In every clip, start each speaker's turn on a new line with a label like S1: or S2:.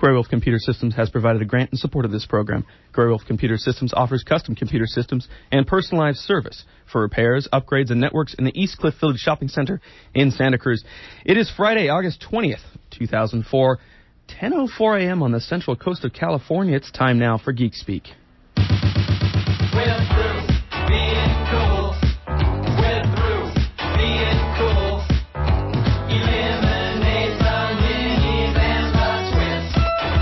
S1: Grey Wolf Computer Systems has provided a grant in support of this program. Grey Wolf Computer Systems offers custom computer systems and personalized service for repairs, upgrades, and networks in the East Cliff Village Shopping Center in Santa Cruz. It is Friday, August 20th, 2004, 10:04 a.m. on the central coast of California. It's time now for Geek Speak.
S2: We're through being cool. We're through being cool. Eliminate the minis and the twists.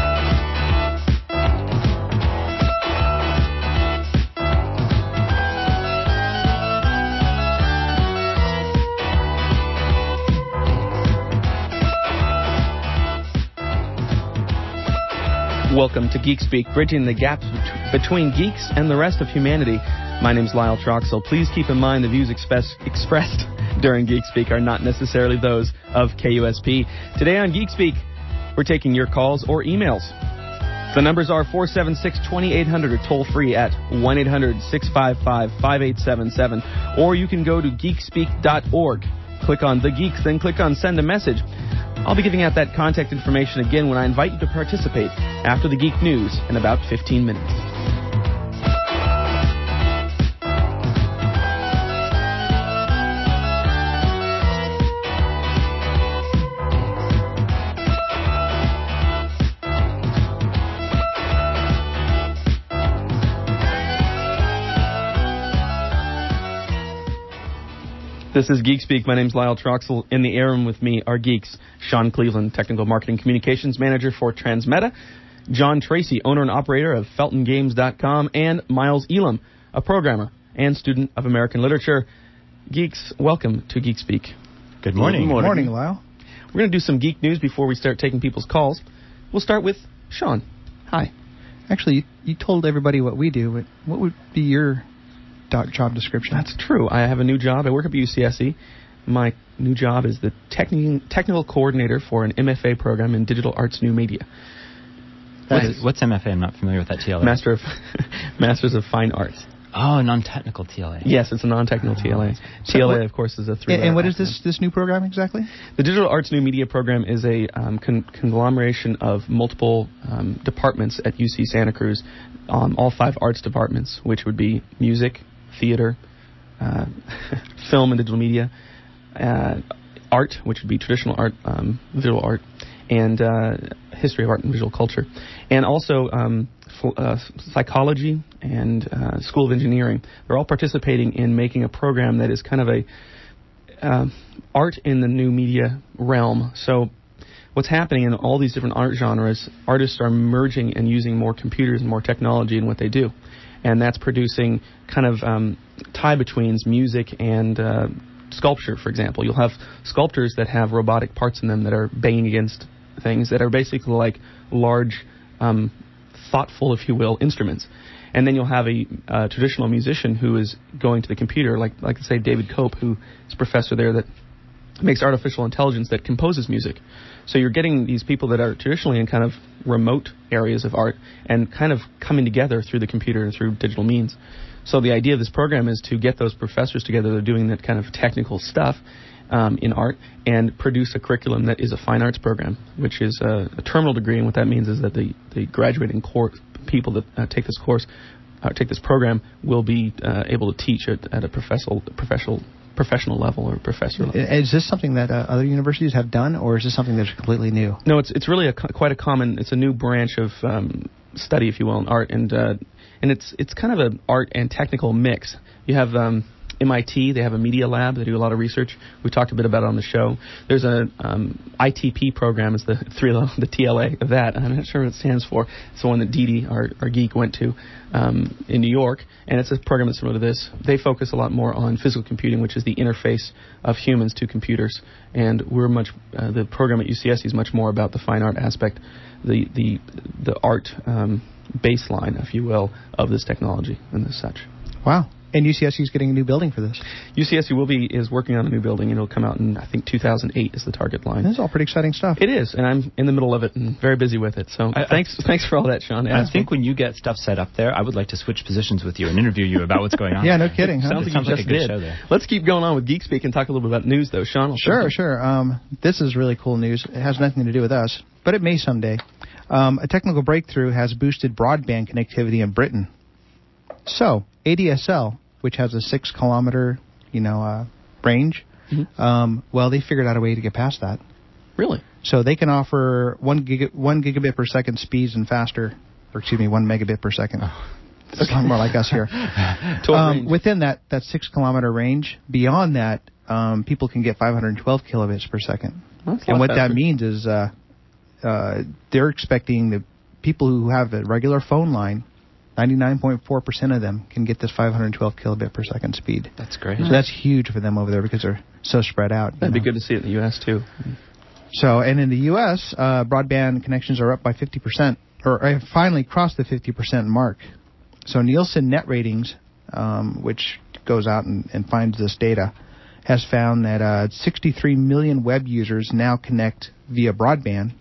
S1: Welcome to Geek Speak, bridging the gap between geeks and the rest of humanity. My name's Lyle Troxell. Please keep in mind the views expressed during Geek Speak are not necessarily those of KUSP. Today on Geek Speak, we're taking your calls or emails. The numbers are 476-2800 or toll free at 1-800-655-5877. Or you can go to geekspeak.org. Click on The Geeks, then click on Send a Message. I'll be giving out that contact information again when I invite you to participate after the Geek News in about 15 minutes. This is Geek Speak. My name's Lyle Troxell. In the air room with me are geeks. Sean Cleveland, Technical Marketing Communications Manager for Transmeta. John Tracy, owner and operator of FeltonGames.com. And Miles Elam, a programmer and student of American literature. Geeks, welcome to Geek Speak.
S3: Good morning.
S4: Good morning, Lyle.
S1: We're going to do some geek news before we start taking people's calls. We'll start with Sean. Hi.
S4: Actually, you told everybody what we do, but what would be your job description?
S1: That's true. I have a new job. I work at UCSC. My new job is the technical coordinator for an MFA program in Digital Arts New Media.
S3: What's MFA? I'm not familiar with that TLA.
S1: Masters of Fine Arts.
S3: Oh, non-technical TLA.
S1: Yes, it's a non-technical TLA. TLA, of course, is a three-letter.
S4: And what is this new program exactly?
S1: The Digital Arts New Media program is a conglomeration of multiple departments at UC Santa Cruz, all 5 arts departments, which would be music, theater, film and digital media, art, which would be traditional art, visual art, and history of art and visual culture, and also psychology and School of Engineering. They're all participating in making a program that is kind of a art in the new media realm. So what's happening in all these different art genres, artists are merging and using more computers and more technology in what they do. And that's producing kind of tie-betweens music and sculpture, for example. You'll have sculptors that have robotic parts in them that are banging against things that are basically like large, thoughtful, if you will, instruments. And then you'll have a traditional musician who is going to the computer, like say David Cope, who is a professor there that makes artificial intelligence that composes music. So you're getting these people that are traditionally in kind of remote areas of art and kind of coming together through the computer and through digital means. So the idea of this program is to get those professors together that are doing that kind of technical stuff in art and produce a curriculum that is a fine arts program, which is a terminal degree. And what that means is that the graduating people that take this course, take this program, will be able to teach at a professional level or professor level.
S4: Is this something that other universities have done, or is this something that's completely new?
S1: No, it's really quite a common. It's a new branch of study, if you will, in art, and it's kind of an art and technical mix. You have MIT, they have a media lab. They do a lot of research. We talked a bit about it on the show. There's a ITP program, is the TLA of that. I'm not sure what it stands for. It's the one that Dee, our geek, went to in New York, and it's a program that's similar to this. They focus a lot more on physical computing, which is the interface of humans to computers. And we're the program at UCSC is much more about the fine art aspect, the art baseline, if you will, of this technology and as such.
S4: Wow. And UCSC is getting a new building for this.
S1: UCSC is working on a new building, and it'll come out in, I think, 2008 is the target line.
S4: This is all pretty exciting stuff.
S1: It is, and I'm in the middle of it and very busy with it. So thanks for all that, Sean.
S3: I think when you get stuff set up there, I would like to switch positions with you and interview you about what's going on.
S4: Yeah, no kidding. Huh?
S1: Sounds like a good show there. Let's keep going on with Geek Speak and talk a little bit about news, though. Sean?
S4: Sure. This is really cool news. It has nothing to do with us, but it may someday. A technical breakthrough has boosted broadband connectivity in Britain. So, ADSL, which has a 6-kilometer, range, well, they figured out a way to get past that.
S1: Really?
S4: So they can offer 1 gigabit per second speeds and faster, 1 megabit per second. It's a lot more like us here. Within that 6-kilometer range, beyond that, people can get 512 kilobits per second. And what that means is they're expecting the people who have a regular phone line, 99.4% of them can get this 512 kilobit per second speed.
S3: That's great.
S4: So that's huge for them over there because they're so spread out.
S1: That'd be good to see it in the U.S. too.
S4: So, and in the U.S., broadband connections are up by 50%, or have finally crossed the 50% mark. So Nielsen Net Ratings, which goes out and finds this data, has found that 63 million web users now connect via broadband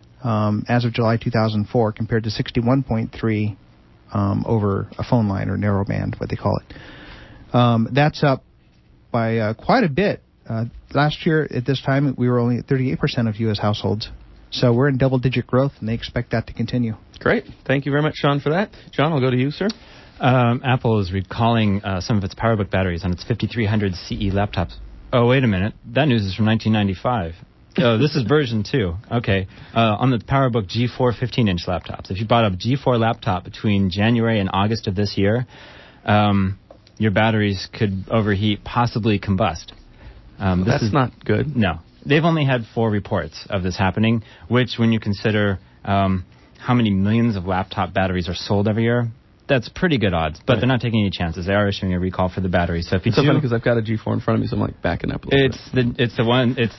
S4: as of July 2004, compared to 61.3 over a phone line or narrowband, what they call it. That's up by quite a bit. Last year at this time, we were only at 38% of U.S. households. So we're in double-digit growth, and they expect that to continue.
S1: Great. Thank you very much, Sean, for that. John, I'll go to you, sir.
S3: Apple is recalling some of its PowerBook batteries on its 5300 CE laptops. Oh, wait a minute. That news is from 1995. Oh, this is version 2. Okay. On the PowerBook G4 15-inch laptops. If you bought a G4 laptop between January and August of this year, your batteries could overheat, possibly combust.
S1: That's not good.
S3: No. They've only had 4 reports of this happening, which, when you consider how many millions of laptop batteries are sold every year, that's pretty good odds. But they're not taking any chances. They are issuing a recall for the batteries. So if you
S1: it's so funny because I've got a G4 in front of me, so I'm like backing up a little bit.
S3: It's the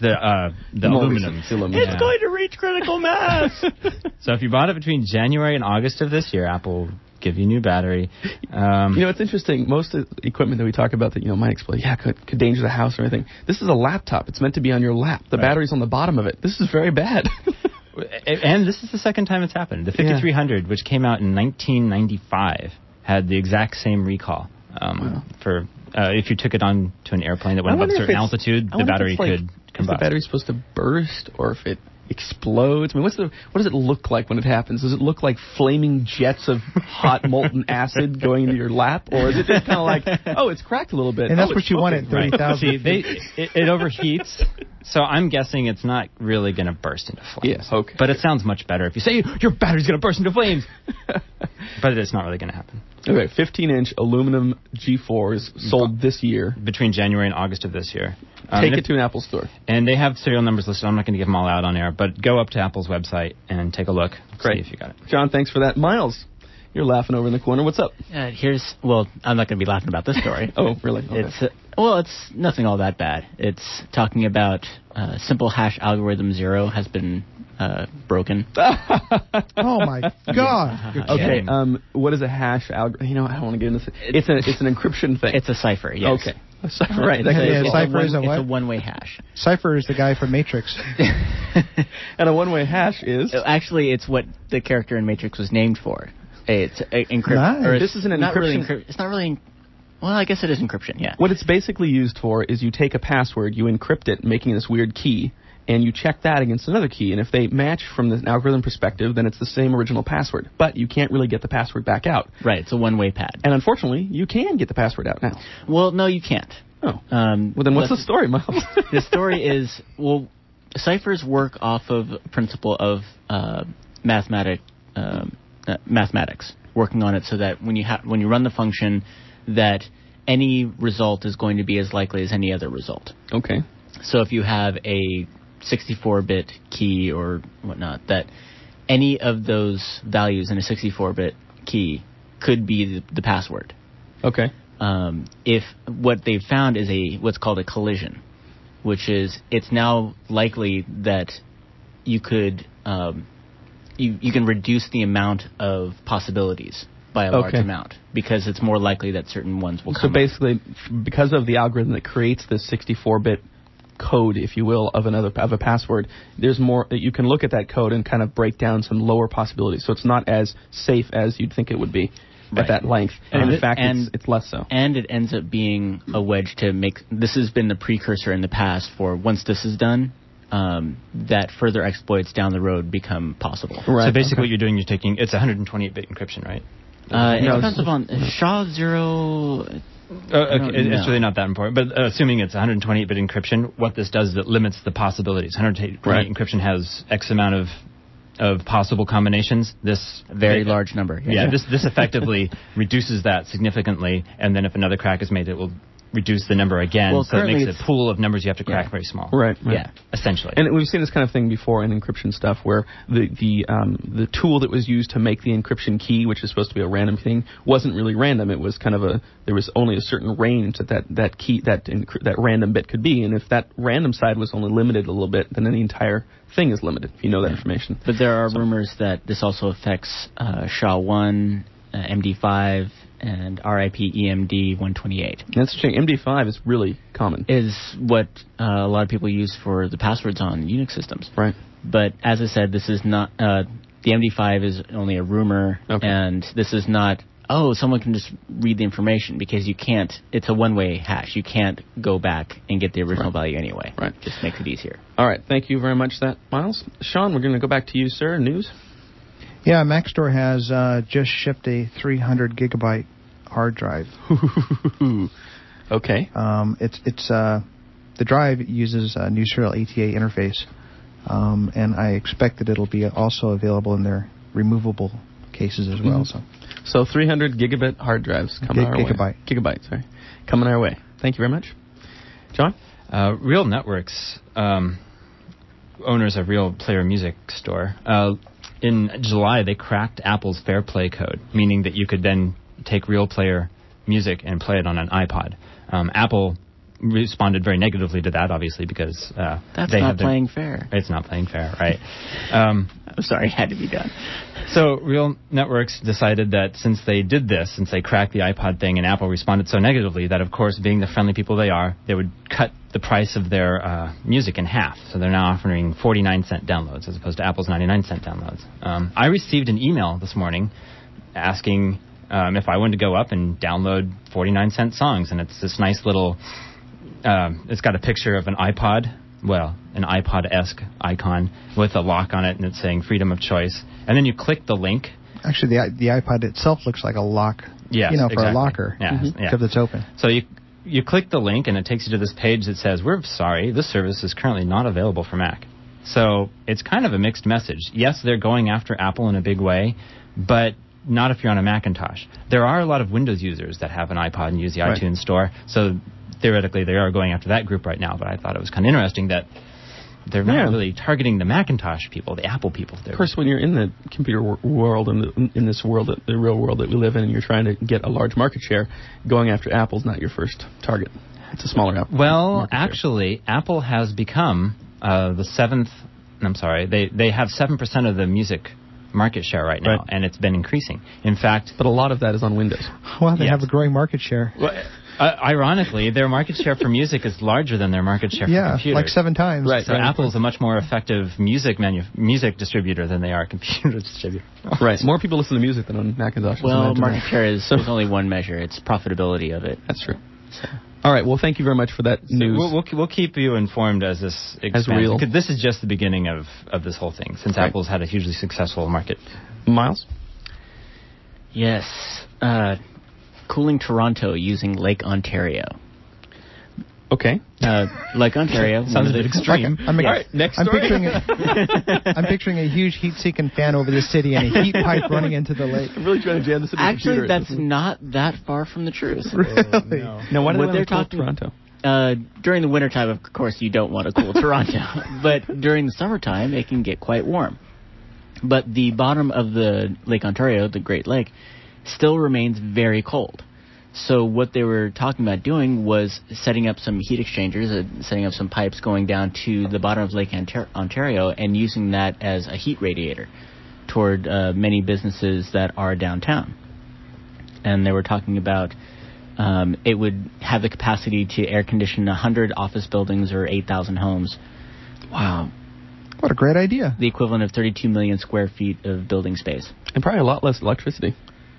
S3: aluminum.
S1: It's
S3: going to reach critical mass. So if you bought it between January and August of this year, Apple will give you a new battery.
S1: It's interesting. Most of the equipment that we talk about that might explode, could danger the house or anything. This is a laptop. It's meant to be on your lap. The battery's on the bottom of it. This is very bad.
S3: And this is the second time it's happened. The 5300, which came out in 1995, had the exact same recall. For if you took it on to an airplane that went above a certain altitude, the battery could combust.
S1: Is the battery supposed to burst, or if it explodes? I mean, what does it look like when it happens? Does it look like flaming jets of hot molten acid going into your lap, or is it just kind of like, it's cracked a little bit?
S4: And that's what you want at 30,000.
S3: See, it overheats. So I'm guessing it's not really going to burst into flames.
S1: Yes, okay.
S3: But it sounds much better if you say your battery's going to burst into flames. But it's not really going to happen.
S1: Okay, 15-inch aluminum G4s sold this year.
S3: Between January and August of this year.
S1: Take it to an Apple store.
S3: And they have serial numbers listed. I'm not going to give them all out on air, but go up to Apple's website and take a look.
S1: Great.
S3: See if you got it.
S1: John, thanks for that. Miles, you're laughing over in the corner. What's up?
S5: I'm not going to be laughing about this story.
S1: Oh, really? Okay.
S5: It's nothing all that bad. It's talking about simple hash algorithm 0 has been broken.
S4: Oh my God!
S1: Okay. What is a hash algorithm? I don't want to get into this. It's an encryption thing.
S5: It's a cipher. Yes.
S1: Okay. A cipher, right?
S4: Cipher is a what?
S5: It's a one-way hash.
S4: Cipher is the guy from Matrix.
S1: And a one-way hash is
S5: actually it's what the character in Matrix was named for. It's encryption.
S4: Nice.
S1: This is an encryption.
S5: It's not really. Well, I guess it is encryption. Yeah.
S1: What it's basically used for is you take a password, you encrypt it, making this weird key, and you check that against another key. And if they match from the algorithm perspective, then it's the same original password. But you can't really get the password back out.
S5: Right. It's a one-way pad.
S1: And unfortunately, you can get the password out now.
S5: Well, no, you can't.
S1: Oh. Well, then what's the story, Miles?
S5: The story is, ciphers work off of a principle of mathematics, working on it so that when you run the function, that any result is going to be as likely as any other result.
S1: Okay.
S5: So if you have a 64-bit key or whatnot, that any of those values in a 64-bit key could be the password.
S1: Okay.
S5: If what they've found is what's called a collision, which is it's now likely that you could you can reduce the amount of possibilities by a large amount because it's more likely that certain ones will come. So
S1: basically, because of the algorithm that creates this 64-bit code, if you will, of a password, there's more that you can look at that code and kind of break down some lower possibilities. So it's not as safe as you'd think it would be at that length. And in fact, it's less so.
S5: And it ends up being a wedge to make. This has been the precursor in the past for once this is done. that further exploits down the road become possible.
S1: Right.
S3: So basically, what you're doing, it's 128-bit encryption, right?
S5: It
S1: No,
S5: depends upon SHA-0.
S3: It's really not that important. But assuming it's 128-bit encryption, what this does is it limits the possibilities. 128
S1: Right.
S3: encryption has X amount of possible combinations. This
S5: Very large number.
S3: Yeah, this effectively reduces that significantly, and then if another crack is made, it will reduce the number again,
S5: Well,
S3: so it makes
S5: currently
S3: a pool of numbers you have to crack
S5: Yeah.
S3: very small.
S1: Right.
S5: Yeah.
S3: Essentially.
S1: And we've seen this kind of thing before in encryption stuff, where the tool that was used to make the encryption key, which is supposed to be a random thing, wasn't really random. It was kind of there was only a certain range that key that random bit could be, and if that random side was only limited a little bit, then the entire thing is limited. If you know that information.
S5: But there are rumors that this also affects SHA-1, MD5, and RIP EMD 128.
S1: That's interesting. MD5 is really common.
S5: Is what a lot of people use for the passwords on Unix systems.
S1: Right.
S5: But as I said, this is not the MD5 is only a rumor,
S1: Okay.
S5: and this is not. Oh, someone can just read the information, because you can't. It's a one-way hash. You can't go back and get the original value anyway.
S1: Right.
S5: Just makes it easier.
S1: All right. Thank you very much, for that Miles. Sean, we're going to go back to you, sir. News.
S4: Yeah, Mac Store has just shipped a 300 gigabyte hard drive.
S1: Okay.
S4: It's the drive uses a new serial ATA interface, and I expect that it'll be also available in their removable cases as well.
S1: So 300 gigabit hard drives coming our way. Gigabyte, sorry. Coming our way. Thank you very much. John?
S3: Real Networks, owners of Real Player Music Store, in July they cracked Apple's Fair Play code, meaning that you could then take Real Player music and play it on an iPod. Apple responded very negatively to that, obviously, because
S5: That's
S3: they
S5: not
S3: have
S5: playing fair.
S3: It's not playing fair, right?
S5: I'm sorry, it had to be done.
S3: So Real Networks decided that since they cracked the iPod thing, and Apple responded so negatively, that of course, being the friendly people they are, they would cut the price of their music in half. So they're now offering 49-cent downloads as opposed to Apple's 99-cent downloads. I received an email this morning asking if I wanted to go up and download 49-cent songs, and it's this nice little. It's got a picture of an iPod. Well, an iPod-esque icon with a lock on it, and it's saying freedom of choice. And then you click the link.
S4: Actually, the iPod itself looks like a lock.
S3: Yes,
S4: for
S3: exactly.
S4: a locker.
S3: Yeah, yeah.
S4: Because it's open.
S3: So you click the link, and it takes you to this page that says, "We're sorry, this service is currently not available for Mac." So it's kind of a mixed message. Yes, they're going after Apple in a big way, but not if you're on a Macintosh. There are a lot of Windows users that have an iPod and use the
S1: Right.
S3: iTunes Store, so theoretically they are going after that group right now, but I thought it was kind of interesting that they're not really targeting the Macintosh people, the Apple people.
S1: Of course, when you're in the computer world and in this world, the real world that we live in, and you're trying to get a large market share, going after Apple's not your first target. It's a smaller Apple.
S3: Well,
S1: market share.
S3: actually, Apple has become the seventh. I'm sorry, they have 7% of the music market share right now,
S1: Right.
S3: and it's been increasing. In fact,
S1: But a lot of that is on Windows.
S4: Well, they
S3: Yes.
S4: have a growing market share.
S3: ironically, their market share for music is larger than their market share for
S4: Yeah,
S3: computers.
S4: like 7 times.
S1: Right.
S3: So Apple's a much more effective music distributor than they are a computer distributor.
S1: Right. More people listen to music than on Macintosh.
S5: Well, market share is only one measure. It's profitability of it.
S1: That's true. All right. Well, thank you very much for that news.
S3: We'll keep you informed as this expands.
S1: real.
S3: Because this is just the beginning of this whole thing, since
S1: Right.
S3: Apple's had a hugely successful market.
S1: Miles?
S5: Yes. Cooling Toronto using Lake Ontario.
S1: Okay.
S5: Lake Ontario.
S3: Sounds a bit extreme.
S4: I'm
S1: All right, next
S4: I'm
S1: story.
S4: picturing a huge heat-seeking fan over the city and a heat pipe running into the lake.
S1: I'm really trying to jam this into the
S5: Actually,
S1: computer.
S5: that's not that far from the truth.
S4: Really?
S1: Now, why do
S5: what
S1: they
S5: they're
S1: want to cool
S5: talking-
S1: Toronto?
S5: During the wintertime, of course, you don't want to cool Toronto. But during the summertime, it can get quite warm. But the bottom of the Lake Ontario, the Great Lake, still remains very cold. So what they were talking about doing was setting up some heat exchangers, setting up some pipes going down to the bottom of Lake Ontario and using that as a heat radiator toward many businesses that are downtown. And they were talking about it would have the capacity to air condition 100 office buildings or 8,000 homes. Wow.
S4: What a great idea.
S5: The equivalent of 32 million square feet of building space.
S1: And probably a lot less electricity.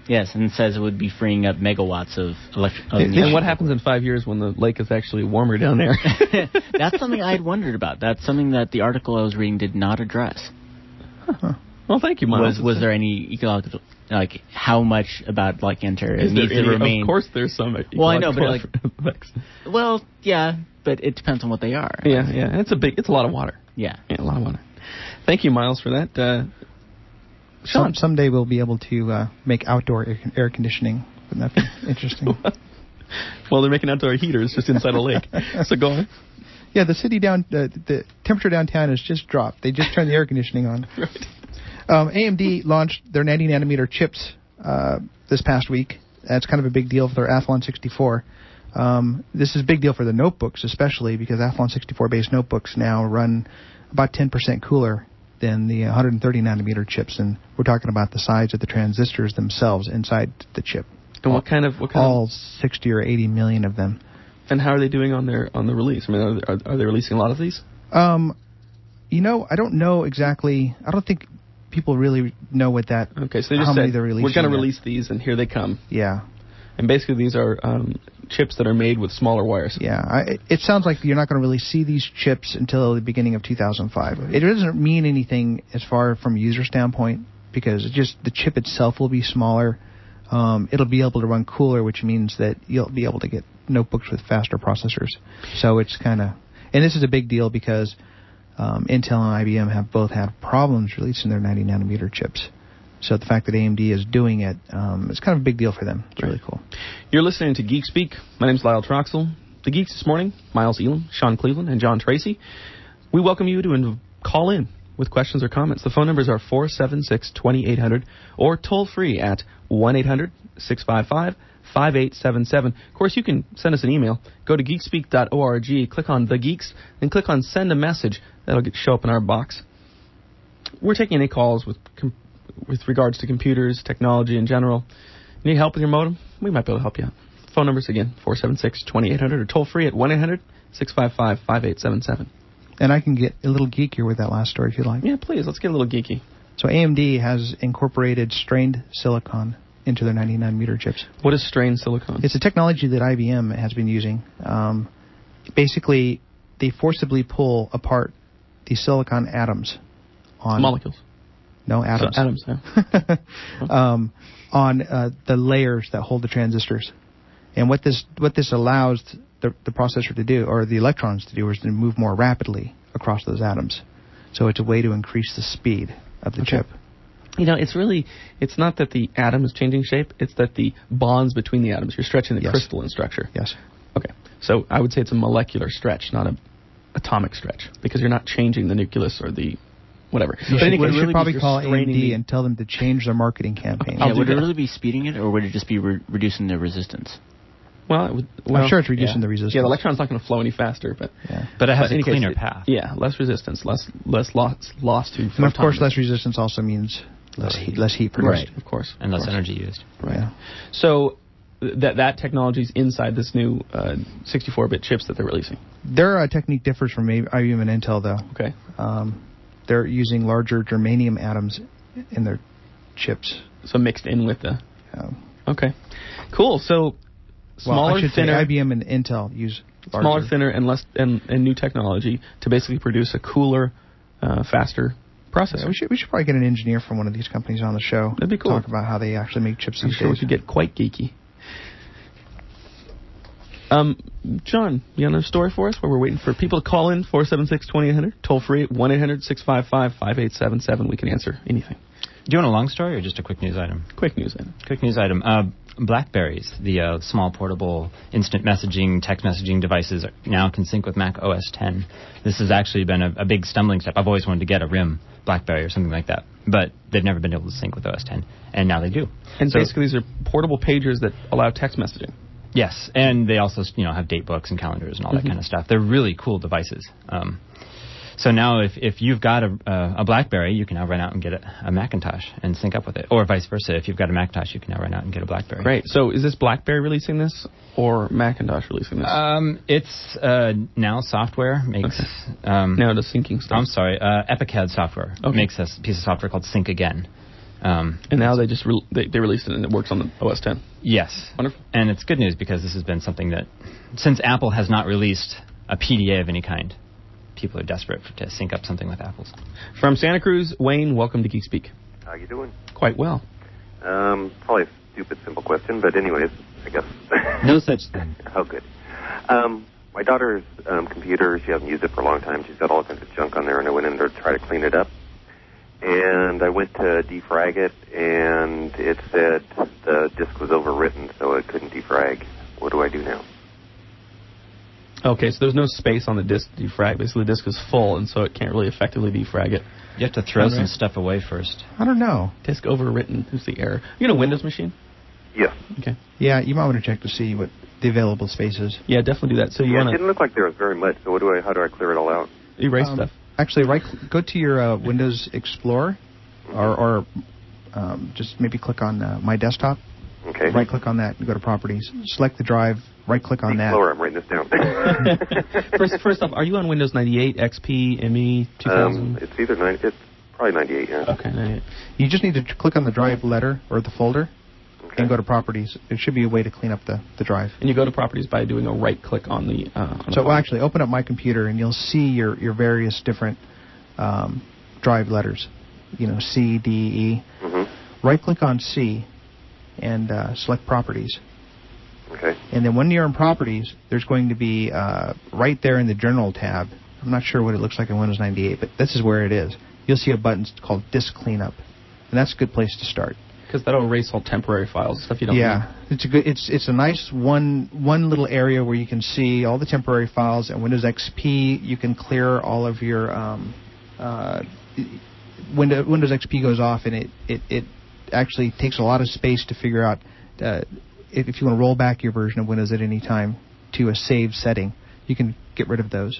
S5: Yes, and it says it would be freeing up megawatts of electricity.
S1: And what happens in 5 years when the lake is actually warmer down there?
S5: That's something I had wondered about. That's something that the article I was reading did not address.
S1: Well, thank you, Miles.
S5: Was there any ecological, like how much about like Ontario
S1: Is there
S5: needs to
S1: any-
S5: remain?
S1: Of course, there's some.
S5: Well, I know, but
S1: ecological effects.
S5: Well, yeah, but it depends on what they are.
S1: Yeah. It's a lot of water.
S5: Yeah.
S1: Yeah, a lot of water. Thank you, Miles, for that. Sean.
S4: Someday we'll be able to make outdoor air conditioning. Wouldn't that be interesting?
S1: Well, they're making outdoor heaters just inside a lake. So go on.
S4: Yeah, the temperature downtown has just dropped. They just turned the air conditioning on.
S1: Right.
S4: AMD launched their 90 nanometer chips this past week. That's kind of a big deal for their Athlon 64. This is a big deal for the notebooks, especially because Athlon 64 based notebooks now run about 10% cooler than the 130 nanometer chips, and we're talking about the size of the transistors themselves inside the chip.
S1: And what kind of
S4: all 60 or 80 million of them.
S1: And how are they doing on the release? I mean, are they releasing a lot of these?
S4: I don't know exactly. I don't think people really know what that.
S1: Okay, so they just
S4: how many
S1: said
S4: they're releasing.
S1: we're going to
S4: yet.
S1: release these, and here they come.
S4: Yeah.
S1: And basically, these are chips that are made with smaller wires.
S4: Yeah, it sounds like you're not going to really see these chips until the beginning of 2005. It doesn't mean anything as far from a user standpoint because the chip itself will be smaller. It'll be able to run cooler, which means that you'll be able to get notebooks with faster processors. So it's kind of, and this is a big deal because Intel and IBM have both had problems releasing their 90 nanometer chips. So the fact that AMD is doing it, it's kind of a big deal for them. It's really cool.
S1: You're listening to Geek Speak. My name's Lyle Troxel. The Geeks this morning, Miles Elam, Sean Cleveland, and John Tracy. We welcome you to call in with questions or comments. The phone numbers are 476-2800 or toll free at 1-800-655-5877. Of course, you can send us an email. Go to geekspeak.org, click on The Geeks, and click on Send a Message. That'll show up in our box. We're taking any calls with regards to computers, technology in general. Need help with your modem? We might be able to help you out. Phone numbers again, 476-2800 or toll free at 1-800-655-5877.
S4: And I can get a little geekier with that last story if you like.
S1: Yeah, please. Let's get a little geeky.
S4: So AMD has incorporated strained silicon into their 90 nanometer chips.
S1: What is strained silicon?
S4: It's a technology that IBM has been using. Basically, they forcibly pull apart the silicon atoms on
S1: molecules.
S4: No, atoms.
S1: So atoms, yeah.
S4: On the layers that hold the transistors. And what this allows the processor to do, or the electrons to do, is to move more rapidly across those atoms. So it's a way to increase the speed of the chip.
S1: You know, it's not that the atom is changing shape, it's that the bonds between the atoms, you're stretching the crystalline structure.
S4: Yes.
S1: Okay. So I would say it's a molecular stretch, not an atomic stretch, because you're not changing the nucleus or the whatever.
S4: You should probably call
S1: straining
S4: AMD and tell them to change their marketing campaign.
S5: Yeah, would it really be speeding it, or would it just be reducing the resistance?
S1: Well,
S4: I'm sure it's reducing the resistance.
S1: Yeah, the electron's not going to flow any faster, but
S3: But it has a
S1: in any
S3: cleaner
S1: case,
S3: path.
S1: Yeah, less resistance, less loss to.
S4: And of course, less resistance also means less heat produced.
S1: Right, of course,
S3: and less energy used.
S1: Right.
S4: Yeah.
S1: So that technology is inside this new 64-bit chips that they're releasing.
S4: Their technique differs from IBM and Intel, though.
S1: Okay.
S4: They're using larger germanium atoms in their chips.
S1: So mixed in with the. Okay. Cool. So smaller, thinner.
S4: Say IBM and Intel use larger.
S1: Smaller, thinner, and less, and new technology to basically produce a cooler, faster processor.
S4: Yeah, we should probably get an engineer from one of these companies on the show.
S1: That'd be cool.
S4: Talk about how they actually make chips
S1: I'm
S4: these
S1: sure we
S4: days.
S1: could get quite geeky. John, you got another story for us where we're waiting for people to call in 476-2800, toll free at 1-800-655-5877. We can answer anything.
S3: Do you want a long story or just a quick news item?
S1: Quick news item.
S3: Quick news item. Blackberries, the small portable instant messaging, text messaging devices, now can sync with Mac OS X. This has actually been a big stumbling step. I've always wanted to get a RIM BlackBerry or something like that, but they've never been able to sync with OS X, and now they do.
S1: And
S3: so,
S1: basically, these are portable pagers that allow text messaging.
S3: Yes, and they also have date books and calendars and all that kind of stuff. They're really cool devices. So now if you've got a BlackBerry, you can now run out and get a Macintosh and sync up with it. Or vice versa. If you've got a Macintosh, you can now run out and get a BlackBerry.
S1: Great. So is this BlackBerry releasing this or Macintosh releasing this?
S3: It's Now Software makes...
S1: Now the syncing stuff.
S3: I'm sorry. EpicCAD Software makes a piece of software called Sync Again. Um,
S1: And now they just they released it and it works on the OS 10.
S3: yes.
S1: Wonderful.
S3: And it's good news because this has been something that, since Apple has not released a PDA of any kind, people are desperate to sync up something with Apple's.
S1: From Santa Cruz, Wayne, welcome to Geek Speak.
S6: How you doing?
S1: Quite well.
S6: Probably a stupid, simple question, but anyways, I guess.
S3: No such thing.
S6: Oh, good. My daughter's computer, she hasn't used it for a long time. She's got all kinds of junk on there, and I went in there to try to clean it up. And I went to defrag it, and it said the disk was overwritten, so it couldn't defrag. What do I do now?
S1: Okay, so there's no space on the disk to defrag. Basically, the disk is full, and so it can't really effectively defrag it.
S3: You have to throw
S1: Right.
S3: some stuff away first.
S4: I don't know.
S1: Disk overwritten. Who's the error? You know, Windows machine?
S6: Yes.
S1: Okay.
S4: Yeah, you might want to check to see what the available space is.
S1: Yeah, definitely do that. So you
S6: Yeah, it
S1: want
S6: didn't look like there was very much, so how do I clear it all out?
S1: to erase stuff.
S4: Actually, go to your Windows Explorer, or just maybe click on My Desktop.
S6: Okay.
S4: Right-click on that and go to Properties. Select the drive. Right-click on that.
S6: Explorer, I'm writing this down.
S1: First off, are you on Windows 98, XP, ME, 2000?
S6: It's probably 98, yeah.
S1: Okay, 98.
S4: You just need to click on the drive letter or the folder
S6: Okay.
S4: and go to Properties. There should be a way to clean up the drive.
S1: And you go to Properties by doing a right-click on the...
S4: So actually, open up My Computer and you'll see your various different drive letters. You know, C, D, E.
S6: Mm-hmm.
S4: Right-click on C and select Properties.
S6: Okay.
S4: And then when you're in Properties, there's going to be right there in the General tab. I'm not sure what it looks like in Windows 98, but this is where it is. You'll see a button called Disk Cleanup, and that's a good place to start.
S1: Because that'll erase all temporary files, stuff you don't
S4: Yeah, it's a nice one little area where you can see all the temporary files. And Windows XP, you can clear all of your Windows XP goes off, and it actually takes a lot of space to figure out if you want to roll back your version of Windows at any time to a save setting. You can get rid of those.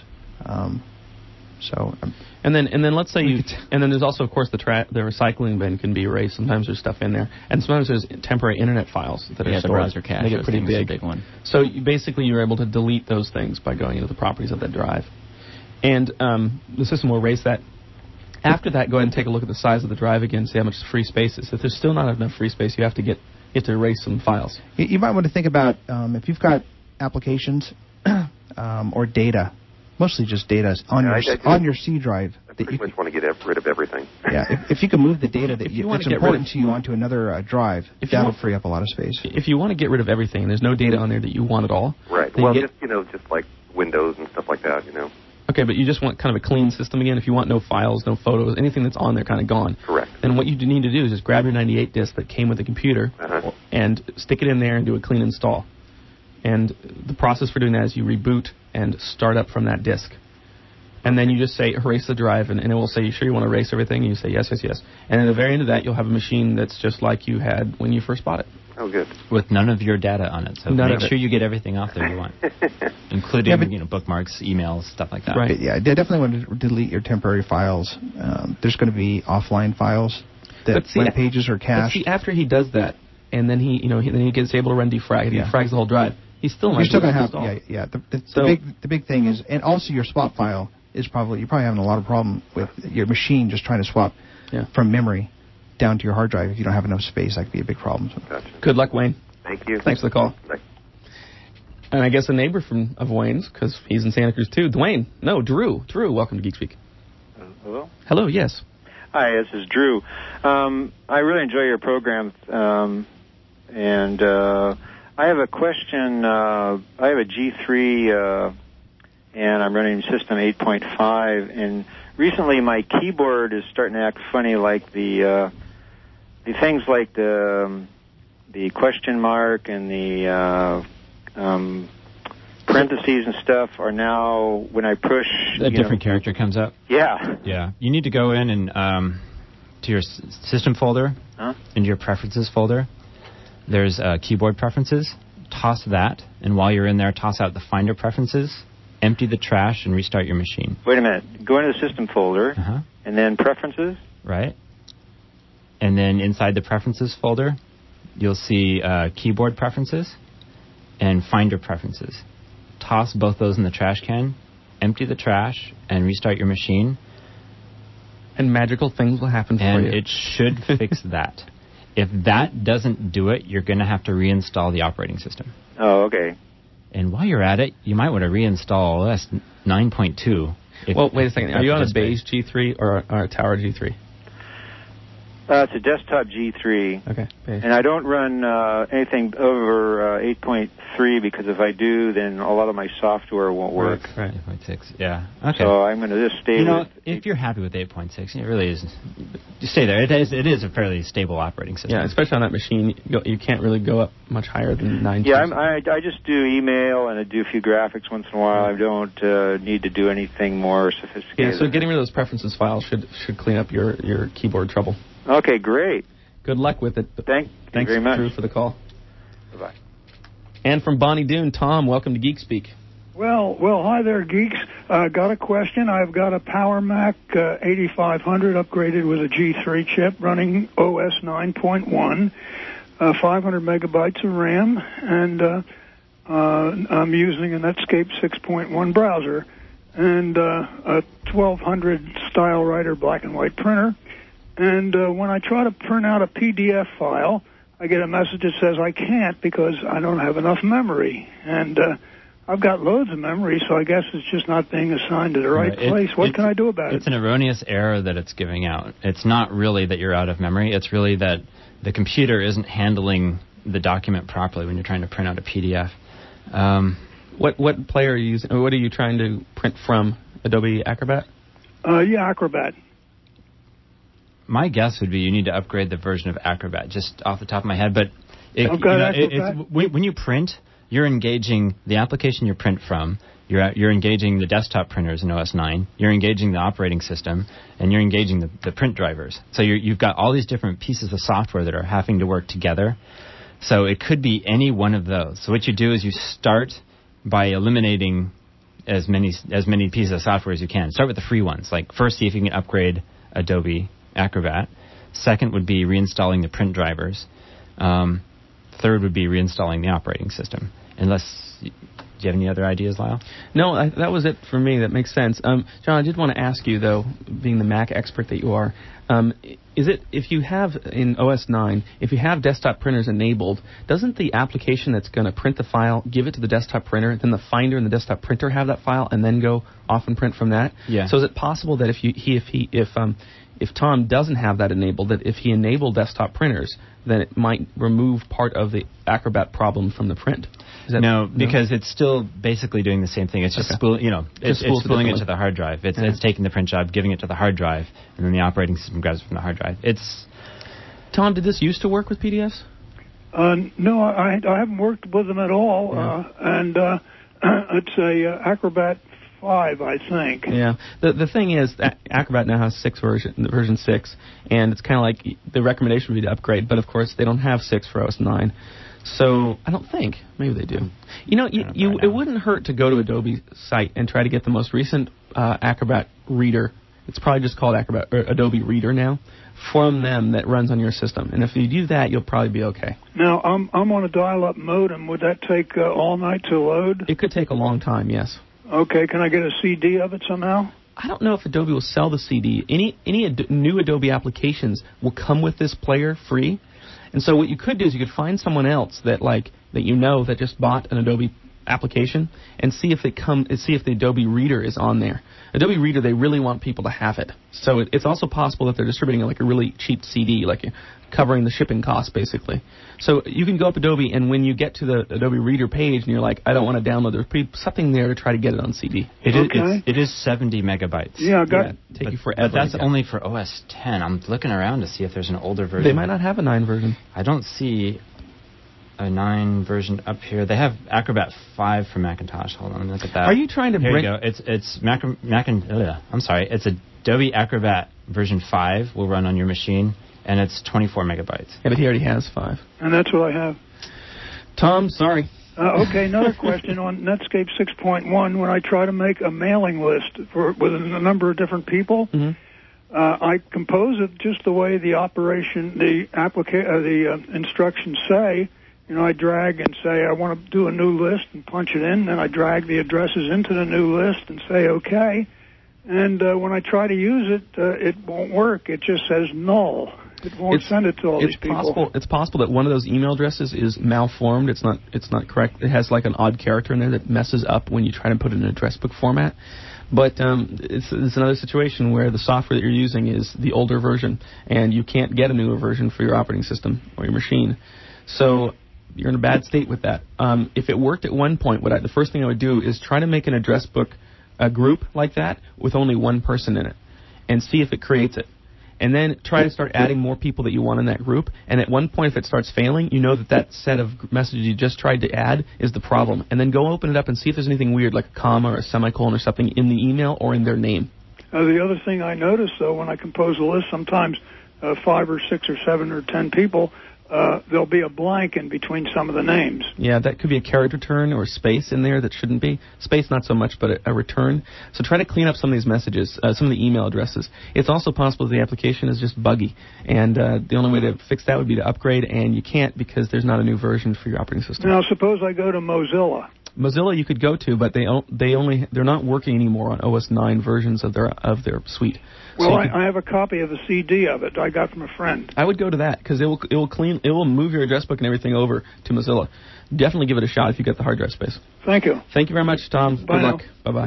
S1: And then let's say and then there's also, of course, the recycling bin can be erased. Sometimes there's stuff in there, and sometimes there's temporary internet files that are
S5: Yeah, the
S1: stored.
S5: browser cache.
S1: They get
S5: those
S1: pretty
S5: things is a
S1: big.
S5: big one.
S1: So basically, you're able to delete those things by going into the properties of that drive, and the system will erase that. After that, go ahead and take a look at the size of the drive again, see how much free space is. If there's still not enough free space, you have to erase some files.
S4: You might want to think about if you've got applications or data, mostly just data on your C drive.
S6: I pretty much want to get rid of everything.
S4: Yeah, if you can move the data that's
S1: get
S4: important
S1: rid
S4: to you onto another drive, that'll free up a lot of space.
S1: If you want to get rid of everything, and there's no data on there that you want at all.
S6: Right.
S1: then
S6: Well,
S1: you
S6: just like Windows and stuff like that,
S1: Okay, but you just want kind of a clean system again. If you want no files, no photos, anything that's on there kind of gone.
S6: Correct.
S1: Then what you need to do is just grab your 98 disk that came with the computer and stick it in there and do a clean install. And the process for doing that is you reboot and start up from that disk. And then you just say erase the drive, and it will say, you sure you want to erase everything? And you say yes, yes, yes. And at the very end of that, you'll have a machine that's just like you had when you first bought it.
S6: Oh, good.
S3: With none of your data on it. So
S1: None
S3: make
S1: of it.
S3: sure you get everything off there you want, including bookmarks, emails, stuff like that.
S1: Right.
S4: Yeah, definitely want to delete your temporary files. There's going to be offline files that web pages are
S1: But
S4: cached.
S1: see, after he does that, and then he gets able to run defrag, he defrags the whole drive. He's still
S4: You're still going to have
S1: installed.
S4: The big thing is, and also your swap file is you're probably having a lot of problem with your machine just trying to swap from memory down to your hard drive. If you don't have enough space, that could be a big problem.
S6: Gotcha.
S1: Good luck, Wayne.
S6: Thank you.
S1: Thanks for the call.
S6: Bye.
S1: And I guess a neighbor of Wayne's, because he's in Santa Cruz too. Drew, welcome to Geek Speak.
S7: Hello?
S1: Hello, yes.
S7: Hi, this is Drew. I really enjoy your program, and I have a question. I have a G3, and I'm running System 8.5, and recently my keyboard is starting to act funny, like the things like the question mark and the parentheses and stuff are now, when I push...
S3: A different character comes up.
S7: Yeah.
S3: Yeah. You need to go in and to your system folder, into your preferences folder. There's keyboard preferences. Toss that, and while you're in there, toss out the Finder preferences, empty the trash, and restart your machine.
S7: Wait a minute. Go into the system folder, and then preferences.
S3: Right. And then inside the preferences folder, you'll see keyboard preferences and Finder preferences. Toss both those in the trash can, empty the trash, and restart your machine.
S1: And magical things will happen for
S3: And
S1: you.
S3: it should fix that. If that doesn't do it, you're going to have to reinstall the operating system.
S7: Oh, okay.
S3: And while you're at it, you might want to reinstall OS 9.2.
S1: Well, wait a second. Are you on a
S3: Just
S1: Beige G3 or a Tower G3?
S7: It's a desktop G3.
S1: Okay. Beige.
S7: And I don't run anything over 8.3 because if I do, then a lot of my software won't work.
S1: Right.
S3: 8.6, yeah. Okay.
S7: So I'm going to just stay
S3: you know,
S7: with.
S3: if you're happy with 8.6, it really is. You stay there. It is a fairly stable operating system.
S1: Yeah, especially on that machine, you can't really go up much higher than 9.
S7: Yeah, I just do email and I do a few graphics once in a while. I don't need to do anything more sophisticated.
S1: Yeah, so getting rid of those preferences files should clean up your keyboard trouble.
S7: Okay, great.
S1: Good luck with it.
S7: Thanks
S1: Thanks,
S7: very much.
S1: Drew, for the call.
S7: Bye-bye.
S1: And from Bonnie Doon, Tom, welcome to Geek Speak.
S8: Well, hi there, geeks. Got a question. I've got a Power Mac 8500 upgraded with a G3 chip running OS 9.1, 500 megabytes of RAM, and I'm using a Netscape 6.1 browser and a 1200 Style Writer black and white printer. And when I try to print out a PDF file, I get a message that says I can't because I don't have enough memory. And I've got loads of memory, so I guess it's just not being assigned to the right place. What can I do about it?
S3: It's an erroneous error that it's giving out. It's not really that you're out of memory. It's really that the computer isn't handling the document properly when you're trying to print out a PDF.
S1: What player are you using? Or what are you trying to print from? Adobe Acrobat?
S8: Yeah, Acrobat.
S3: My guess would be you need to upgrade the version of Acrobat, just off the top of my head. But when you print, you're engaging the application you print from. You're engaging the desktop printers in OS 9. You're engaging the operating system, and you're engaging the print drivers. So you've got all these different pieces of software that are having to work together. So it could be any one of those. So what you do is you start by eliminating as many pieces of software as you can. Start with the free ones. Like first, see if you can upgrade Adobe Acrobat. Second would be reinstalling the print drivers. Third would be reinstalling the operating system. Do you have any other ideas, Lyle?
S1: No, that was it for me. That makes sense. John, I did want to ask you, though, being the Mac expert that you are, is it, if you have in OS 9, if you have desktop printers enabled, doesn't the application that's going to print the file give it to the desktop printer, then the Finder and the desktop printer have that file, and then go off and print from that?
S3: Yeah.
S1: So is it possible that if Tom doesn't have that enabled, that if he enabled desktop printers, then it might remove part of the Acrobat problem from the print?
S3: No, because it's still basically doing the same thing. It's just it's spooling it to the hard drive. It's taking the print job, giving it to the hard drive, and then the operating system grabs it from the hard drive.
S1: Tom, did this used to work with PDFs?
S8: No, I haven't worked with them at all, and it's a Acrobat 5, I think.
S1: Yeah. The thing is, that Acrobat now has version 6, and it's kind of like the recommendation would be to upgrade, but of course they don't have 6 for OS 9. So I don't think. Maybe they do. You know, it wouldn't hurt to go to Adobe's site and try to get the most recent Acrobat Reader. It's probably just called Adobe Reader now, from them that runs on your system. And if you do that, you'll probably be okay.
S8: Now, I'm on a dial-up modem. Would that take all night to load?
S1: It could take a long time, yes.
S8: Okay, can I get a CD of it somehow?
S1: I don't know if Adobe will sell the CD. Any new Adobe applications will come with this player free. And so what you could do is you could find someone else that that just bought an Adobe application and see if the Adobe Reader is on there. Adobe Reader, they really want people to have it. So it's also possible that they're distributing like a really cheap CD, like covering the shipping costs, basically. So you can go up Adobe, and when you get to the Adobe Reader page and you're like, I don't want to download, there's something there to try to get it on CD.
S3: It is 70 megabytes.
S8: Yeah, I got it.
S1: Take you forever.
S3: But that's only for OS 10. I'm looking around to see if there's an older version.
S1: They might not have a 9 version.
S3: I don't see a 9 version up here. They have Acrobat 5 for Macintosh. Hold on, let me look at that.
S1: Are you trying to
S3: Here
S1: bring...
S3: you go. It's Adobe Acrobat version 5 will run on your machine, and it's 24 megabytes.
S1: Yeah, but he already has 5.
S8: And that's what I have.
S1: Tom, sorry.
S8: Okay, another question on Netscape 6.1. When I try to make a mailing list with a number of different people, I compose it just the way the instructions say. You know, I drag and say I want to do a new list and punch it in, and I drag the addresses into the new list and say OK. and when I try to use it, it won't work. It just says null. It won't send it to all these people.
S1: It's possible that one of those email addresses is malformed. It's not correct. It has like an odd character in there that messes up when you try to put it in an address book format. But it's another situation where the software that you're using is the older version, and you can't get a newer version for your operating system or your machine. So you're in a bad state with that. If it worked at one point, the first thing I would do is try to make an address book group like that with only one person in it, and see if it creates it. And then try to start adding more people that you want in that group. And at one point, if it starts failing, you know that set of messages you just tried to add is the problem. And then go open it up and see if there's anything weird, like a comma or a semicolon or something in the email or in their name.
S8: The other thing I notice, though, when I compose a list, sometimes 5 or 6 or 7 or 10 people, there'll be a blank in between some of the names.
S1: Yeah, that could be a character return or a space in there that shouldn't be. Space, not so much, but a return. So try to clean up some of these messages, some of the email addresses. It's also possible that the application is just buggy, and the only way to fix that would be to upgrade, and you can't because there's not a new version for your operating system.
S8: Now, suppose I go to Mozilla.
S1: Mozilla you could go to, but they're not working anymore on OS 9 versions of their suite.
S8: Well, so I have a copy of the CD of it I got from a friend.
S1: I would go to that because it will move your address book and everything over to Mozilla. Definitely give it a shot if you get the hard drive space.
S8: Thank you.
S1: Thank you very much, Tom.
S8: Bye
S1: Good
S8: now.
S1: luck. Bye-bye.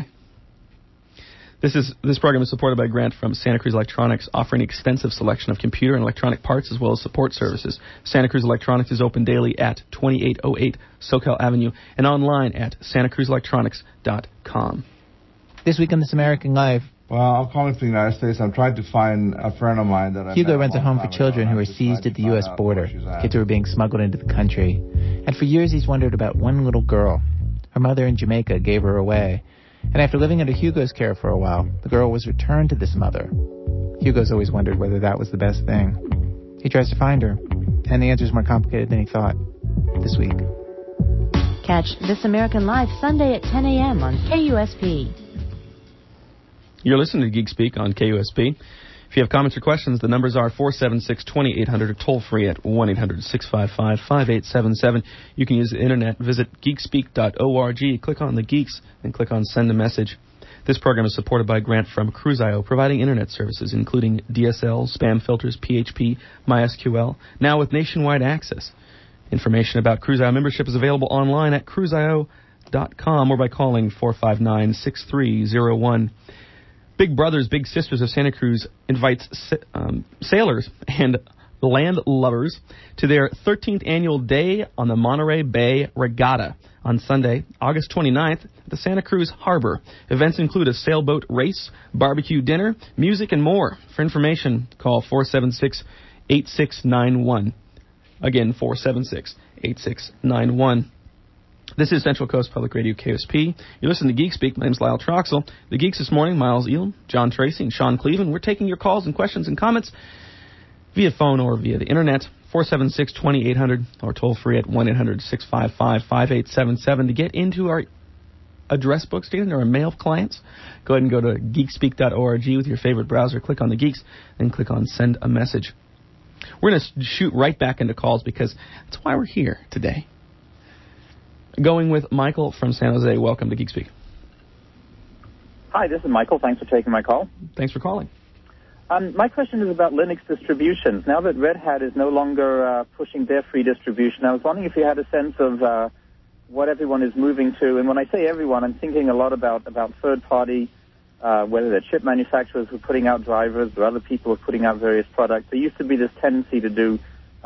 S1: This program is supported by a grant from Santa Cruz Electronics, offering an extensive selection of computer and electronic parts as well as support services. Santa Cruz Electronics is open daily at 2808 Soquel Avenue and online at santacruzelectronics.com.
S9: This week on This American Life,
S10: well, I'm calling from the United States. I'm trying to find a friend of mine that I
S9: Hugo
S10: met
S9: runs a home for children who were seized at the U.S. border, kids who were being smuggled into the country. And for years he's wondered about one little girl. Her mother in Jamaica gave her away. And after living under Hugo's care for a while, the girl was returned to this mother. Hugo's always wondered whether that was the best thing. He tries to find her, and the answer's more complicated than he thought. This week.
S11: Catch This American Life Sunday at 10 a.m. on KUSP.
S1: You're listening to Geek Speak on KUSP. If you have comments or questions, the numbers are 476-2800 or toll-free at 1-800-655-5877. You can use the Internet. Visit geekspeak.org. Click on the Geeks and click on Send a Message. This program is supported by a grant from Cruise.io, providing Internet services, including DSL, spam filters, PHP, MySQL, now with nationwide access. Information about Cruise.io membership is available online at cruise.io.com or by calling 459-6301. Big Brothers Big Sisters of Santa Cruz invites sailors and land lovers to their 13th annual Day on the Monterey Bay Regatta on Sunday, August 29th at the Santa Cruz Harbor. Events include a sailboat race, barbecue dinner, music, and more. For information, call 476-8691. Again, 476-8691. This is Central Coast Public Radio, KUSP. You're listening to Geek Speak. My name is Lyle Troxell. The Geeks this morning, Miles Elam, John Tracy, and Sean Cleveland. We're taking your calls and questions and comments via phone or via the Internet, 476-2800, or toll-free at 1-800-655-5877. To get into our address books, to get into our mail clients, go ahead and go to geekspeak.org with your favorite browser. Click on the Geeks, and click on Send a Message. We're going to shoot right back into calls because that's why we're here today. Going with Michael from San Jose. Welcome to Geek Speak.
S12: Hi, this is Michael. Thanks for taking my call.
S1: Thanks for calling.
S12: My question is about Linux distributions. Now that Red Hat is no longer pushing their free distribution, I was wondering if you had a sense of what everyone is moving to. And when I say everyone, I'm thinking a lot about third-party, whether they're chip manufacturers who are putting out drivers or other people who are putting out various products. There used to be this tendency to do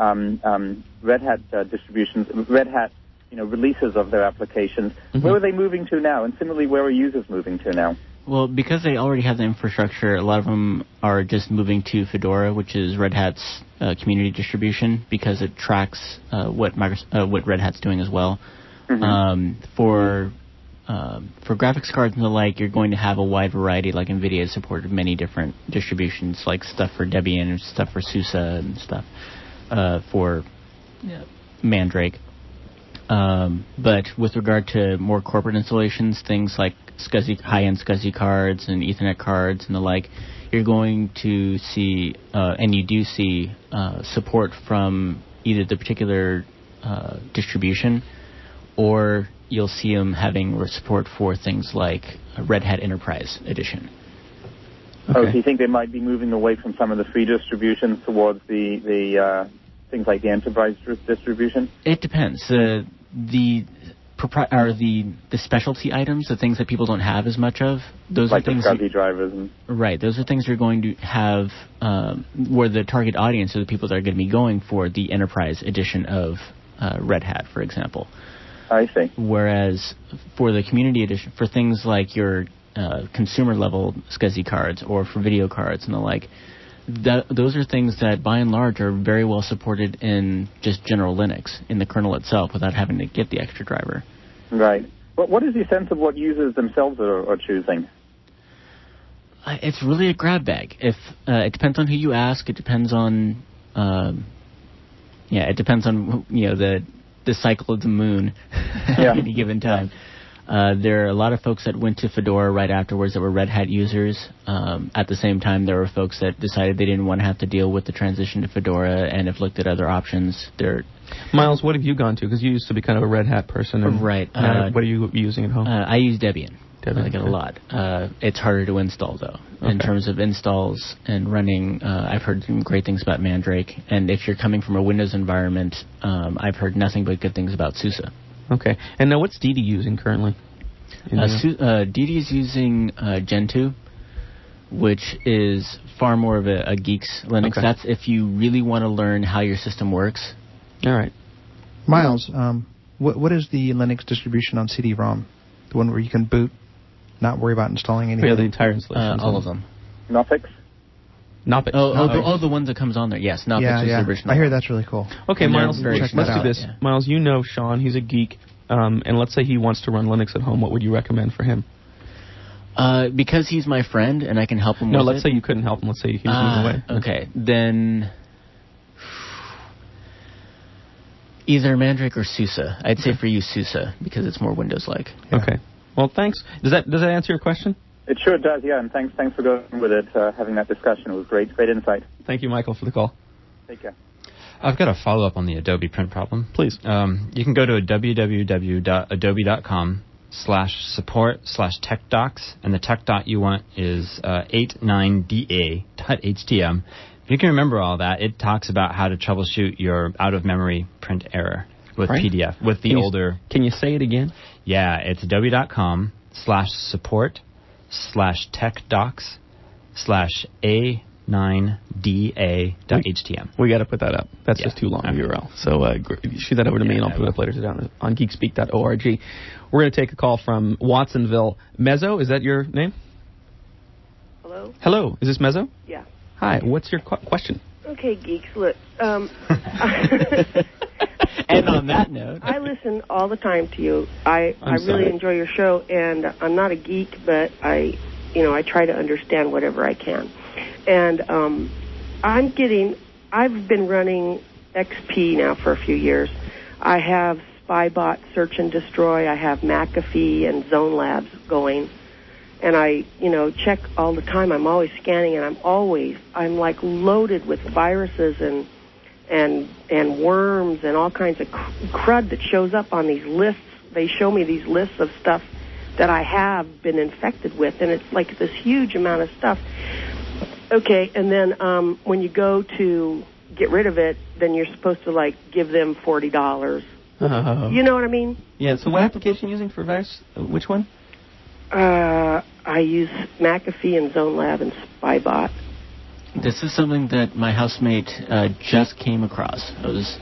S12: Red Hat distributions, Red Hat releases of their applications. Mm-hmm. Where are they moving to now? And similarly, where are users moving to now?
S5: Well, because they already have the infrastructure, a lot of them are just moving to Fedora, which is Red Hat's community distribution, because it tracks what Red Hat's doing as well. Mm-hmm. For graphics cards and the like, you're going to have a wide variety. Like NVIDIA has supported many different distributions, like stuff for Debian and stuff for SUSE and stuff for Mandrake. But with regard to more corporate installations, things like high-end SCSI cards and Ethernet cards and the like, you're going to see, and you do see, support from either the particular distribution, or you'll see them having support for things like Red Hat Enterprise Edition.
S12: Oh, so you think they might be moving away from some of the free distributions towards the things like the enterprise distribution?
S5: It depends. The specialty items, the things that people don't have as much of, those
S12: like
S5: are things
S12: the SCSI drivers and
S5: right. Those are things you're going to have where the target audience are the people that are going to be going for the enterprise edition of Red Hat, for example.
S12: I see.
S5: Whereas for the community edition, for things like your consumer level SCSI cards or for video cards and the like, those are things that by and large are very well supported in just general Linux in the kernel itself without having to get the extra driver.
S12: Right. What is your sense of what users themselves are choosing?
S5: It's really a grab bag. If it depends on who you ask. It depends on it depends on the cycle of the moon at any given time. There are a lot of folks that went to Fedora right afterwards that were Red Hat users. At the same time, there were folks that decided they didn't want to have to deal with the transition to Fedora and have looked at other options.
S1: Miles, what have you gone to? Because you used to be kind of a Red Hat person. And
S5: right.
S1: What are you using at home?
S5: I use Debian. I like it a
S1: okay.
S5: lot. It's harder to install, though. In terms of installs and running, I've heard some great things about Mandrake. And if you're coming from a Windows environment, I've heard nothing but good things about SUSE.
S1: Okay. And now what's Didi using currently?
S5: Didi is using Gentoo, which is far more of a geek's Linux.
S1: Okay.
S5: That's if you really want to learn how your system works.
S1: All right.
S4: Miles, what is the Linux distribution on CD-ROM? The one where you can boot, not worry about installing anything?
S1: Yeah, the entire installation.
S5: All of them.
S12: Knoppix?
S1: Knoppix.
S5: The ones that comes on there. Yes, Knoppix is the original.
S4: I hear that's really cool.
S1: Okay,
S5: And
S1: Miles,
S5: let's
S1: do this. Yeah. Miles, you know Sean. He's a geek. And let's say he wants to run Linux at home. What would you recommend for him?
S5: Because he's my friend and I can help him with it.
S1: No, let's say you couldn't help him. Let's say he was moving away.
S5: Okay, then either Mandrake or SUSE. I'd say for you SUSE because it's more Windows-like.
S1: Yeah. Okay. Well, thanks. Does that answer your question?
S12: It sure does, yeah, and thanks for going with it, having that discussion. It was great insight.
S1: Thank you, Michael, for the call.
S12: Take care.
S3: I've got a follow-up on the Adobe print problem.
S1: Please.
S3: You can go to www.adobe.com/support/techdocs, and the tech dot you want is 89da.htm. If you can remember all that, it talks about how to troubleshoot your out-of-memory print error with PDF, with the older...
S1: Can you say it again?
S3: Yeah, it's adobe.com/support/techdocs/a9da.htm.
S1: We got to put that up. That's just too long a URL. So shoot that over to me, and I'll put it up later down on geekspeak.org. We're going to take a call from Watsonville. Mezzo, is that your name?
S13: Hello?
S1: Hello, is this Mezzo?
S13: Yeah.
S1: Hi, what's your question?
S13: Okay, geeks, look.
S5: And on that note,
S13: I listen all the time to you. I really enjoy your show, and I'm not a geek, but I try to understand whatever I can. And I've been running XP now for a few years. I have Spybot Search and Destroy. I have McAfee and Zone Labs going. And I, check all the time. I'm always scanning, and I'm like loaded with viruses and worms and all kinds of crud that shows up on these lists. They show me these lists of stuff that I have been infected with, and it's like this huge amount of stuff. Okay, and then when you go to get rid of it, then you're supposed to give them $40. You know what I mean?
S1: Yeah. So what application are you using for virus? Which one?
S13: I use McAfee and ZoneLab and Spybot.
S5: This is something that my housemate just came across.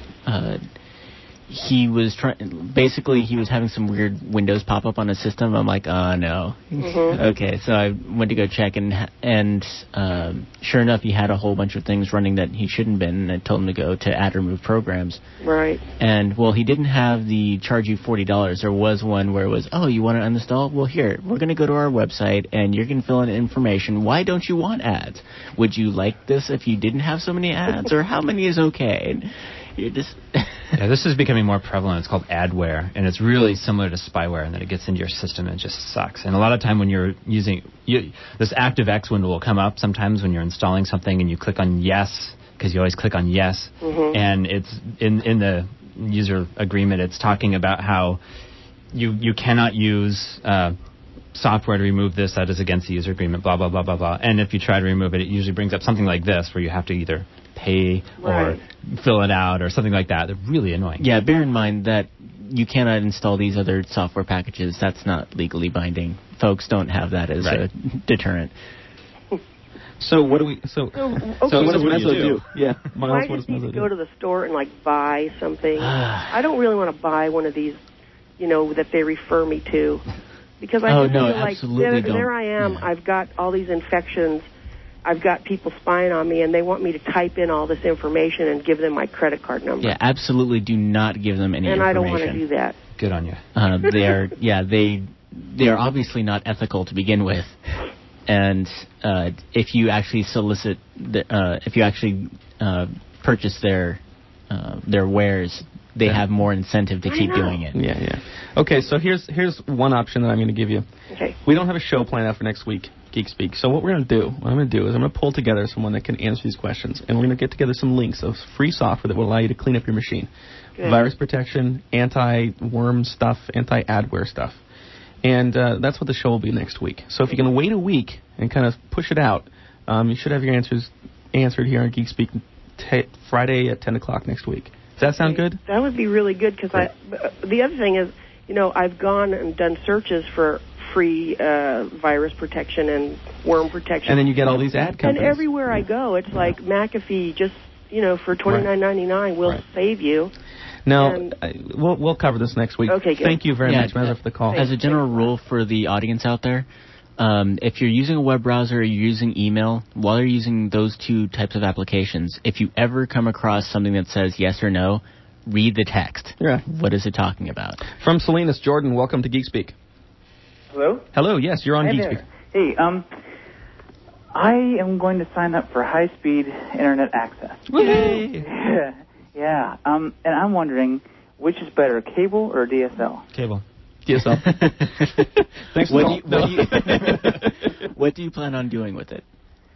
S5: He was having some weird Windows pop up on his system. I'm like, oh no.
S13: Mm-hmm.
S5: Okay, so I went to go check, and sure enough, he had a whole bunch of things running that he shouldn't been. And I told him to go to add remove programs.
S13: Right.
S5: And he didn't have the charge you $40. There was one where it was, oh, you want to uninstall? Well, here, we're going to go to our website, and you're going to fill in information. Why don't you want ads? Would you like this if you didn't have so many ads, or how many is okay? And you're just
S3: yeah, this is becoming more prevalent. It's called adware, and it's really similar to spyware in that it gets into your system and it just sucks. And a lot of time when you're using this ActiveX window will come up sometimes when you're installing something and you click on yes, because you always click on yes, and it's in the user agreement. It's talking about how you cannot use software to remove this, that is against the user agreement, blah, blah, blah, blah, blah. And if you try to remove it, it usually brings up something like this, where you have to either pay or fill it out or something like that. They're really annoying.
S5: Yeah, bear in mind that you cannot install these other software packages. That's not legally binding. Folks don't have that as a deterrent.
S1: So what do we? So
S13: Okay.
S1: what does Mezzo do? Yeah, Miles,
S13: I
S1: what does
S13: just need
S1: Mezzo
S13: to
S1: do?
S13: go to the store and like buy something. I don't really want to buy one of these, that they refer me to, because I just feel like there I am. Yeah. I've got all these infections. I've got people spying on me, and they want me to type in all this information and give them my credit card number.
S5: Yeah, absolutely. Do not give them any
S13: and
S5: information.
S13: I don't want to do that.
S3: Good on you.
S5: They are obviously not ethical to begin with. And if you actually purchase their wares, they have more incentive to keep doing it.
S1: Yeah. Okay, so here's one option that I'm going to give you.
S13: Okay.
S1: We don't have a show planned out for next week, Geek Speak. So what I'm going to do is I'm going to pull together someone that can answer these questions, and we're going to get together some links of free software that will allow you to clean up your machine.
S13: Good.
S1: Virus protection, anti-worm stuff, anti-adware stuff. And that's what the show will be next week. So if you can wait a week and kind of push it out, you should have your answers answered here on Geek Speak Friday at 10 o'clock next week. Does that sound good?
S13: That would be really good, because the other thing is, I've gone and done searches for free virus protection and worm protection.
S1: And then you get all these ad companies.
S13: And everywhere I go, it's like McAfee just, for $29.99 will save you.
S1: Now, we'll cover this next week.
S13: Okay, good.
S1: Thank you very much, Mezzo, for the call.
S5: As a general rule for the audience out there, if you're using a web browser or you're using email, while you're using those two types of applications, if you ever come across something that says yes or no, read the text.
S1: Yeah.
S5: What is it talking about?
S1: From Salinas, Jordan, welcome to Geek Speak.
S14: Hello?
S1: Hello, yes, you're on
S14: Hi
S1: Geek
S14: there.
S1: Speak.
S14: Hey, I am going to sign up for high-speed internet access.
S1: Yay!
S14: Yeah, and I'm wondering, which is better, cable or DSL?
S3: Cable.
S1: DSL. Thanks for the call.
S5: What do you plan on doing with it?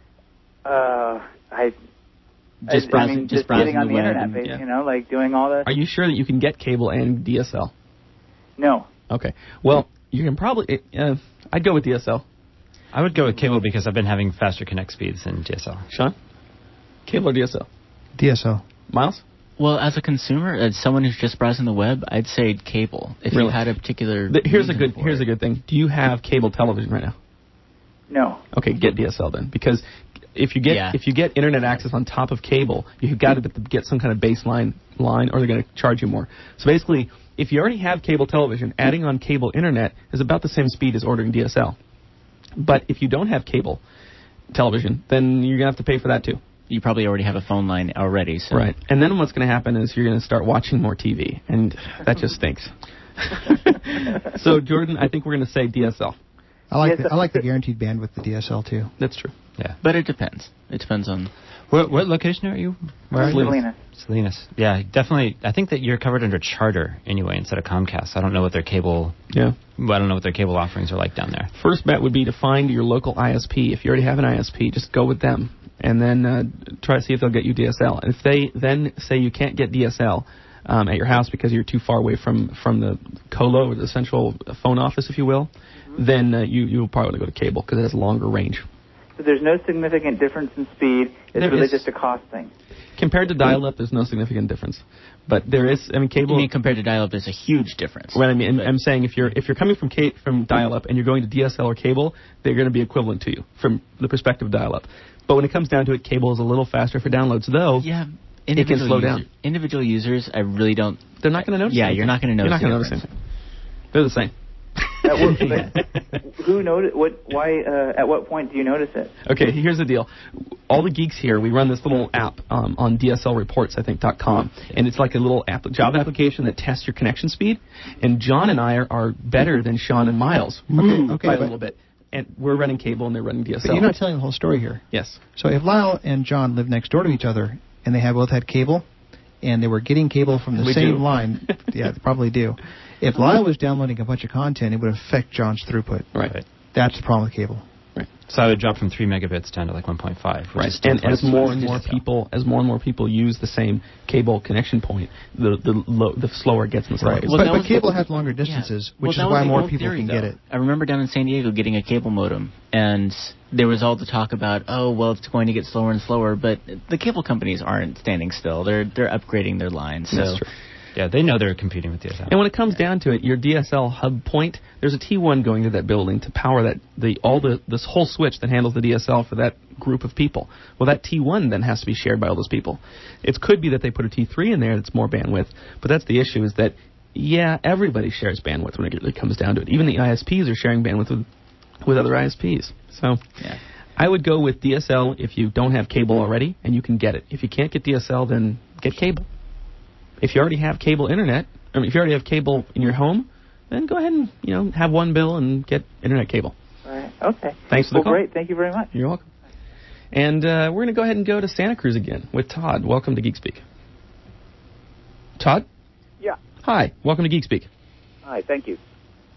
S14: Just
S5: browsing
S14: getting on
S5: the
S14: the
S5: web
S14: internet, like doing all that.
S1: Are you sure that you can get cable and DSL?
S14: No.
S1: Okay. Well, you can probably... I'd go with DSL.
S3: I would go with cable because I've been having faster connect speeds than DSL.
S1: Sean? Cable or DSL?
S4: DSL.
S1: Miles?
S5: Well, as a consumer, as someone who's just browsing the web, I'd say cable. If you had a particular...
S1: Here's a good thing. Do you have cable television right now?
S14: No.
S1: Okay, get DSL then, because if you get internet access on top of cable, you've got to get some kind of baseline line, or they're going to charge you more. So basically, if you already have cable television, adding on cable internet is about the same speed as ordering DSL. But if you don't have cable television, then you're going to have to pay for that too.
S5: You probably already have a phone line already. So.
S1: Right. And then what's going to happen is you're going to start watching more TV, and that just stinks. So, Jordan, I think we're going to say DSL.
S4: I like the guaranteed bandwidth, the DSL, too.
S1: That's true.
S3: Yeah.
S5: But it depends. It depends on...
S3: What location are you? Where are you?
S14: Salinas.
S3: Salinas. Yeah, definitely. I think that you're covered under Charter anyway instead of Comcast. I don't know what their cable...
S1: Yeah.
S3: I don't know what their cable offerings are like down there.
S1: First bet would be to find your local ISP. If you already have an ISP, just go with them. And then try to see if they'll get you DSL. And if they then say you can't get DSL at your house because you're too far away from the colo, or the central phone office, if you will, then you'll probably go to cable because it has a longer range.
S14: So there's no significant difference in speed. It's really just a cost thing.
S1: Compared to dial-up, there's no significant difference. But there is, cable...
S5: You mean compared to dial-up, there's a huge difference.
S1: Well, I'm saying if you're coming from dial-up and you're going to DSL or cable, they're going to be equivalent to you from the perspective of dial-up. But when it comes down to it, cable is a little faster for downloads, though.
S5: Yeah,
S1: it can slow down.
S5: Individual users, I really don't...
S1: They're not going to notice.
S5: Yeah, you're not going to notice.
S1: You're not going to notice anything. They're the same.
S14: Who noticed? Why? At what point do you notice it?
S1: Okay, here's the deal. All the geeks here, we run this little app on DSLreports, I think, .com, and it's like a little job application that tests your connection speed. And John and I are better than Sean and Miles by a little bit. And we're running cable and they're running DSL.
S4: But you're not telling the whole story here.
S1: Yes.
S4: So if Lyle and John live next door to each other and they both had cable, and they were getting cable from the same line, yeah, they probably do. If Lyle was downloading a bunch of content, it would affect John's throughput.
S1: Right.
S4: That's the problem with cable.
S3: So I would drop from 3 megabits down to like 1.5. Which
S1: Right,
S3: is still
S1: and
S3: twice
S1: as more and
S3: DSL.
S1: more people use the same cable connection point, the slower it gets in the
S4: Right.
S1: slower.
S4: But cable has longer distances, which is why more people can get it.
S5: I remember down in San Diego getting a cable modem, and there was all the talk about, oh, well, it's going to get slower and slower, but the cable companies aren't standing still. They're upgrading their lines. So.
S1: That's true.
S3: Yeah, they know they're competing with DSL.
S1: And when it comes down to it, your DSL hub point, there's a T1 going to that building to power this whole switch that handles the DSL for that group of people. Well, that T1 then has to be shared by all those people. It could be that they put a T3 in there that's more bandwidth, but that's the issue is that, yeah, everybody shares bandwidth when it really comes down to it. Even the ISPs are sharing bandwidth with other ISPs. So I would go with DSL if you don't have cable already and you can get it. If you can't get DSL, then get cable. If you already have cable internet, if you already have cable in your home, then go ahead and have one bill and get internet cable.
S14: All right. Okay.
S1: Thanks for the call.
S14: Great. Thank you very much.
S1: You're welcome. And we're going to go ahead and go to Santa Cruz again with Todd. Welcome to GeekSpeak. Todd?
S15: Yeah.
S1: Hi. Welcome to GeekSpeak.
S15: Hi. Thank you.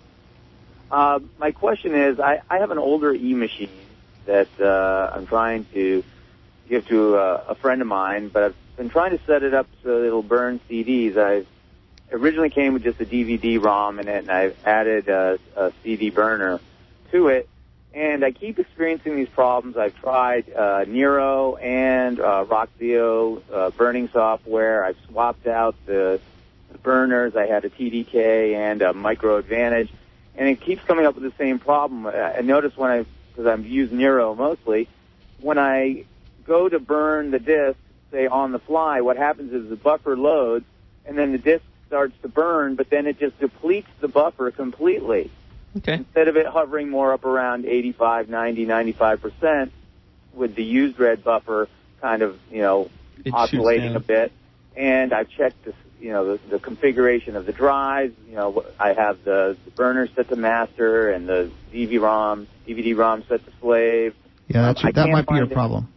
S15: My question is, I have an older E-machine that I'm trying to give to a friend of mine, but I've been trying to set it up so it'll burn CDs. I originally came with just a DVD-ROM in it, and I've added a CD burner to it, and I keep experiencing these problems. I've tried Nero and Roxio burning software. I've swapped out the burners. I had a TDK and a Micro Advantage, and it keeps coming up with the same problem. I notice because I've used Nero mostly, when I go to burn the disk, say on the fly, what happens is the buffer loads, and then the disk starts to burn, but then it just depletes the buffer completely.
S1: Okay.
S15: Instead of it hovering more up around 85, 90, 95%, with the used red buffer kind of, oscillating a bit. And I've checked the configuration of the drives. I have the burner set to master and the DVD-ROM set to slave.
S4: Yeah, that might be your problem.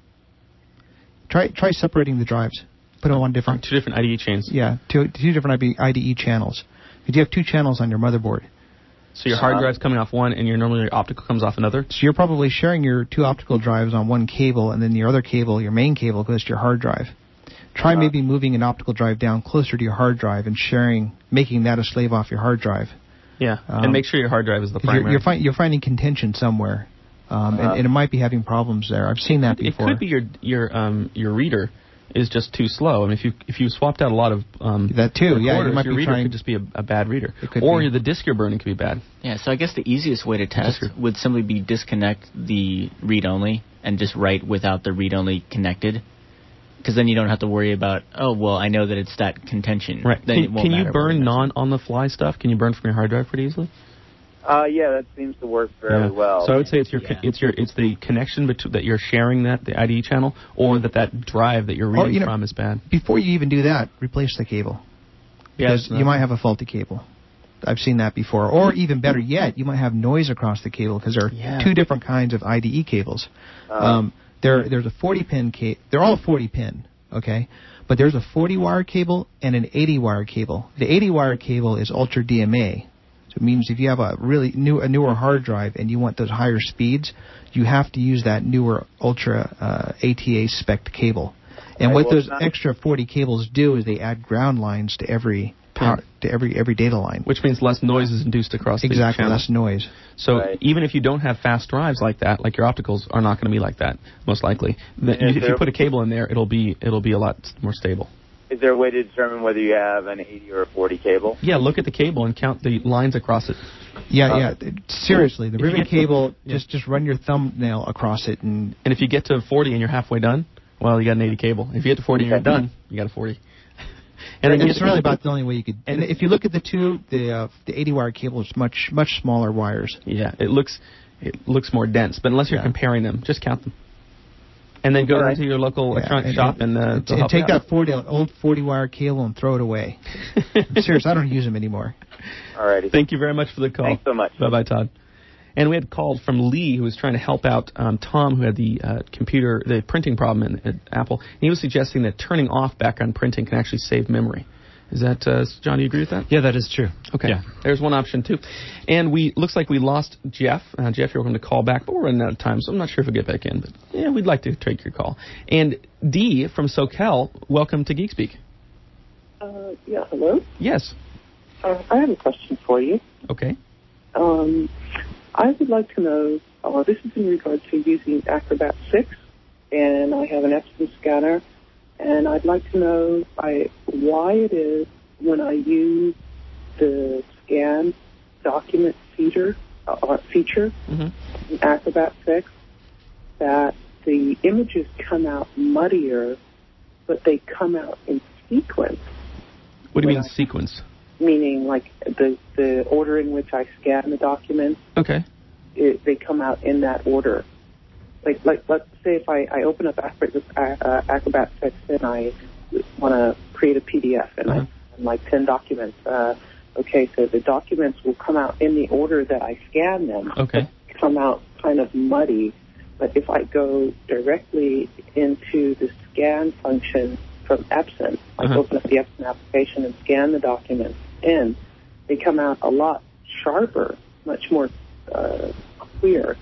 S4: Try separating the drives. Put them on
S1: two different IDE chains.
S4: Yeah, two different IDE channels. If you have two channels on your motherboard.
S1: So your hard drive's coming off one, and your optical comes off another?
S4: So you're probably sharing your two optical drives on one cable, and then your other cable, your main cable, goes to your hard drive. Try maybe moving an optical drive down closer to your hard drive and making that a slave off your hard drive.
S1: Yeah, and make sure your hard drive is the primary.
S4: You're finding contention somewhere. And it might be having problems there. I've seen that before.
S1: It could be your reader is just too slow. I mean, if you swapped out a lot of
S4: that too, yeah, you might
S1: your
S4: be
S1: reader
S4: trying
S1: could just be a bad reader,
S4: or
S1: the disk you're burning could be bad.
S5: Yeah, so I guess the easiest way to test would simply be disconnect the read-only and just write without the read-only connected, because then you don't have to worry about I know that it's that contention.
S1: Right.
S5: Then
S1: Can you burn on-the-fly stuff? Can you burn from your hard drive pretty easily?
S15: Yeah, that seems to work fairly well.
S1: So I would say it's the connection that you're sharing the IDE channel, or that drive that you're reading from is bad.
S4: Before you even do that, replace the cable. Because you might have a faulty cable. I've seen that before. Or even better yet, you might have noise across the cable because there are two different kinds of IDE cables. There's a 40-pin cable. They're all 40-pin, okay? But there's a 40-wire cable and an 80-wire cable. The 80-wire cable is Ultra DMA. So it means if you have a newer hard drive and you want those higher speeds, you have to use that newer Ultra ATA spec cable. And what those extra 40 cables do is they add ground lines to every data line.
S1: Which means less noise is induced across the channel.
S4: Exactly, less noise.
S1: So even if you don't have fast drives like that, like your opticals are not going to be like that, most likely. If you put a cable in there, it'll be a lot more stable.
S15: Is there a way to determine whether you have an 80 or a 40 cable?
S1: Yeah, look at the cable and count the lines across it.
S4: Yeah. Seriously, the ribbon cable, just run your thumbnail across it. And
S1: if you get to 40 and you're halfway done, well, you got an 80 cable. If you get to 40 and you're done, you got a 40.
S4: And it's really about the only way you could. And if you look at the 80-wire cable is much smaller wires.
S1: Yeah, it looks more dense. But unless you're comparing them, just count them. And then go into your local electronics shop and
S4: take that old 40-wire cable and throw it away. I'm serious, I don't use them anymore.
S15: All righty.
S1: Thank you very much for the call.
S15: Thanks so much.
S1: Bye-bye, Todd. And we had called from Lee, who was trying to help out Tom, who had the printing problem at Apple. And he was suggesting that turning off background printing can actually save memory. Is that, John, do you agree with that?
S3: Yeah, that is true.
S1: Okay.
S3: Yeah.
S1: There's one option, too. And looks like we lost Jeff. Jeff, you're welcome to call back, but we're running out of time, so I'm not sure if we'll get back in. But, yeah, we'd like to take your call. And Dee from SoCal, welcome to Geek Speak.
S16: Yeah, hello?
S1: Yes.
S16: I have a question for you.
S1: Okay.
S16: I would like to know, this is in regard to using Acrobat 6, and I have an Epson scanner, and I'd like to know why it is when I use the scan document feature in Acrobat 6 that the images come out muddier, but they come out in sequence.
S1: What do you mean sequence?
S16: Meaning, like, the order in which I scan the documents.
S1: Okay.
S16: They come out in that order. Like let's say if I open up Acrobat 6 and I want to create a PDF and I'm like 10 documents. Okay, so the documents will come out in the order that I scan them.
S1: Okay.
S16: Come out kind of muddy. But if I go directly into the scan function from Epson, like open up the Epson application and scan the documents in, they come out a lot sharper, much more clear.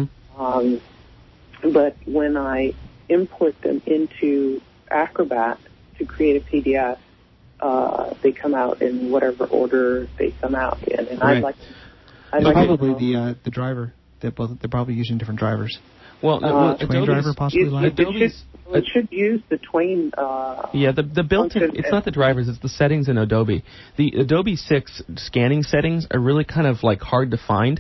S16: But when I import them into Acrobat to create a PDF, they come out in whatever order they come out in. And
S4: Right.
S16: I'd like
S4: probably the driver. They're probably using different drivers.
S1: Well,
S4: Twain driver possibly.
S16: It should use the Twain.
S1: Yeah, the built-in. It's not the drivers. It's the settings in Adobe. The Adobe 6 scanning settings are really kind of like hard to find.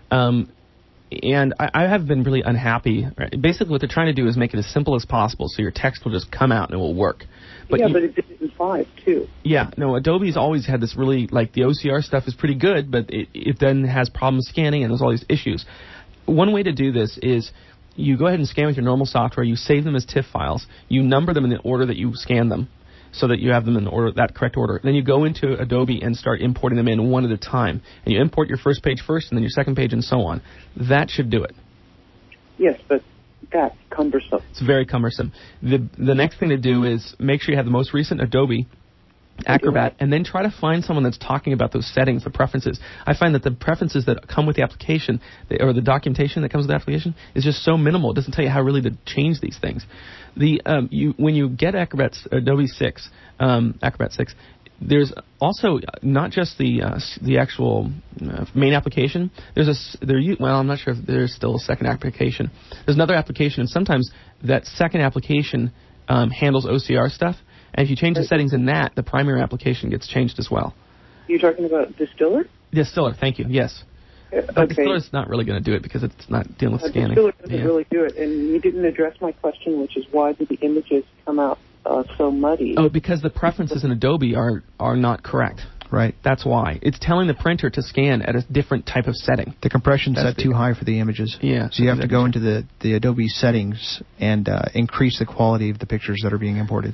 S1: And I have been really unhappy. Right? Basically, what they're trying to do is make it as simple as possible, so your text will just come out and it will work.
S16: But but it did it in 5 too.
S1: Yeah, no, Adobe's always had this really, like, the OCR stuff is pretty good, but it then has problems scanning and there's all these issues. One way to do this is you go ahead and scan with your normal software, you save them as TIFF files, you number them in the order that you scan them, so that you have them in the order, that correct order. Then you go into Adobe and start importing them in one at a time. And you import your first page first, and then your second page, and so on. That should do it.
S16: Yes, but that's cumbersome.
S1: It's very cumbersome. The next thing to do is make sure you have the most recent Adobe Acrobat, and then try to find someone that's talking about those settings, the preferences. I find that the preferences that come with the application, or the documentation that comes with the application, is just so minimal. It doesn't tell you how really to change these things. When you get Adobe 6, Acrobat 6, there's also not just the actual main application. I'm not sure if there's still a second application. There's another application, and sometimes that second application handles OCR stuff. And if you change the settings in that, the primary application gets changed as well.
S16: You're talking about Distiller?
S1: Distiller, thank you, yes. But Distiller's not really going to do it because it's not dealing with scanning.
S16: Distiller doesn't really do it. And you didn't address my question, which is why do the images come out so muddy?
S1: Oh, because the preferences in Adobe are not correct.
S4: Right.
S1: That's why. It's telling the printer to scan at a different type of setting.
S4: The compression's set too high for the images.
S1: Yeah.
S4: So you have to go into the Adobe settings and increase the quality of the pictures that are being imported.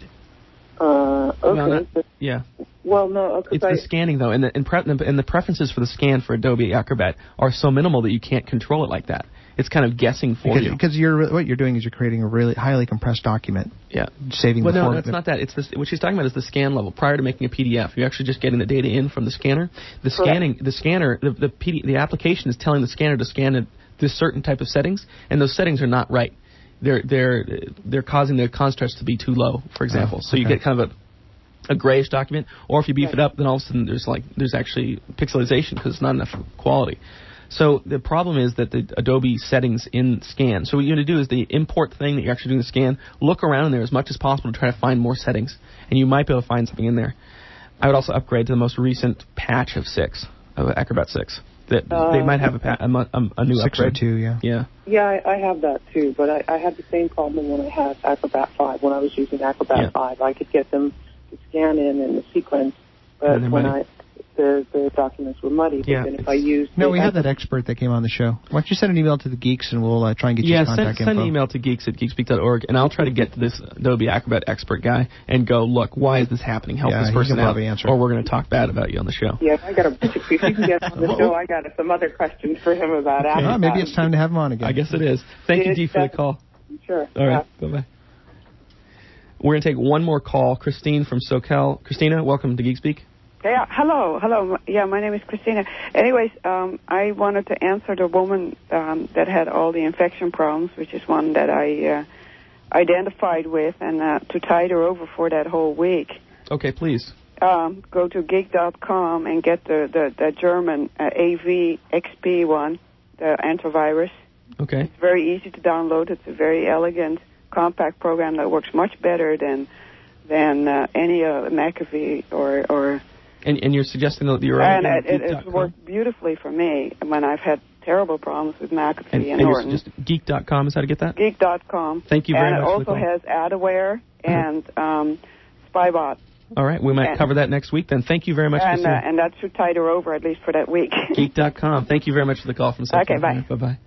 S16: Okay.
S1: Yeah.
S16: Well, no.
S1: It's the scanning, though, and the preferences for the scan for Adobe Acrobat are so minimal that you can't control it like that. It's kind of guessing for you.
S4: Because what you're doing is you're creating a really highly compressed document.
S1: Yeah.
S4: Saving the
S1: no,
S4: format.
S1: it's not that. It's what she's talking about is the scan level. Prior to making a PDF, you're actually just getting the data in from the scanner. The scanner, the application is telling the scanner to scan this certain type of settings, and those settings are not right. They're causing the contrast to be too low, for example. So you get kind of a grayish document, or if you beef it up, then all of a sudden there's actually pixelization because it's not enough quality. So the problem is that the Adobe settings in scan. So what you're going to do is the import thing that you're actually doing the scan, look around in there as much as possible to try to find more settings, and you might be able to find something in there. I would also upgrade to the most recent patch of Acrobat 6. That they might have a new
S4: 602,
S1: upgrade. Yeah.
S16: Yeah, I have that too, but I had the same problem when I had Acrobat 5. When I was using Acrobat 5, I could get them to scan in the sequence, but when the documents were muddy. But then if I used...
S4: No, we had that expert that came on the show. Why don't you send an email to the geeks and we'll try and get you contact info.
S1: Send an email to geeks@geekspeak.org, and I'll try to get to this Adobe Acrobat expert guy and go, look, why is this happening? Help this person out, or we're going to talk bad about you on the show.
S16: Yeah, I got if you can get on the show, I got some other questions for him about Acrobat.
S4: Maybe it's time to have him on again.
S1: I guess it is. Thank you, Dee, for the call.
S16: Sure.
S1: All right, bye-bye. We're going to take one more call. Christine from SoCal. Christina, welcome to Geek Speak.
S17: Yeah, hello. Yeah, my name is Christina. Anyways, I wanted to answer the woman that had all the infection problems, which is one that I identified with, and to tide her over for that whole week.
S1: Okay, please.
S17: Go to geek.com and get the German AVXP one, the antivirus.
S1: Okay.
S17: It's very easy to download. It's a very elegant, compact program that works much better than any McAfee or.
S1: And you're suggesting that you're
S17: and it's worked beautifully for me when I've had terrible problems with McAfee and Norton.
S1: Just geek.com is how to get that?
S17: Geek.com.
S1: Thank you very much.
S17: And it also has Adaware and Spybot.
S1: All right, we might cover that next week then. Thank you very much.
S17: And that should tide her over at least for that week.
S1: Geek.com. Thank you very much for the call from South Carolina.
S17: Okay, bye.
S1: Bye-bye.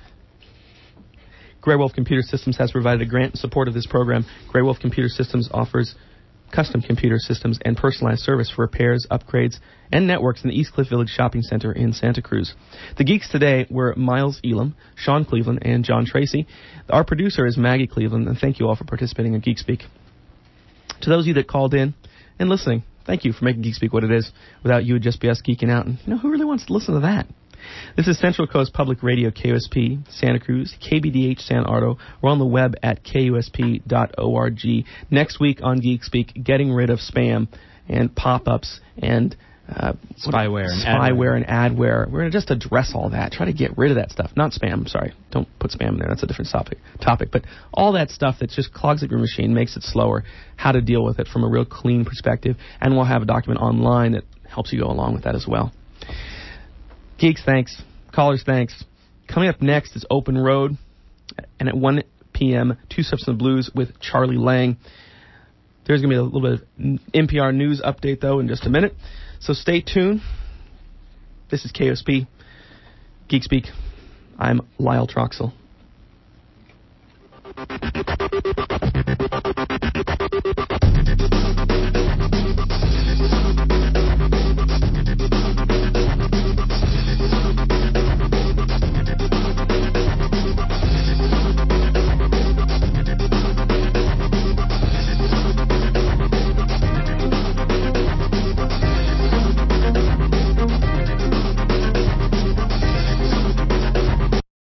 S1: Grey Wolf Computer Systems has provided a grant in support of this program. Grey Wolf Computer Systems offers custom computer systems and personalized service for repairs, upgrades, and networks in the East Cliff Village Shopping Center in Santa Cruz. The geeks today were Miles Elam, Sean Cleveland, and John Tracy. Our producer is Maggie Cleveland, and thank you all for participating in Geek Speak. To those of you that called in and listening, thank you for making Geek Speak what it is. Without you, it would just be us geeking out. And who really wants to listen to that? This is Central Coast Public Radio, KUSP, Santa Cruz, KBDH, San Ardo. We're on the web at KUSP.org. Next week on Geek Speak, getting rid of spam and pop-ups and
S3: spyware
S1: and adware. We're going to just address all that, try to get rid of that stuff. Not spam, I'm sorry. Don't put spam in there. That's a different topic. But all that stuff that just clogs up your machine, makes it slower, how to deal with it from a real clean perspective. And we'll have a document online that helps you go along with that as well. Geeks, thanks. Callers, thanks. Coming up next is Open Road, and at 1 p.m., 2 Steps in the Blues with Charlie Lang. There's going to be a little bit of NPR news update, though, in just a minute. So stay tuned. This is KUSP, Geek Speak. I'm Lyle Troxell.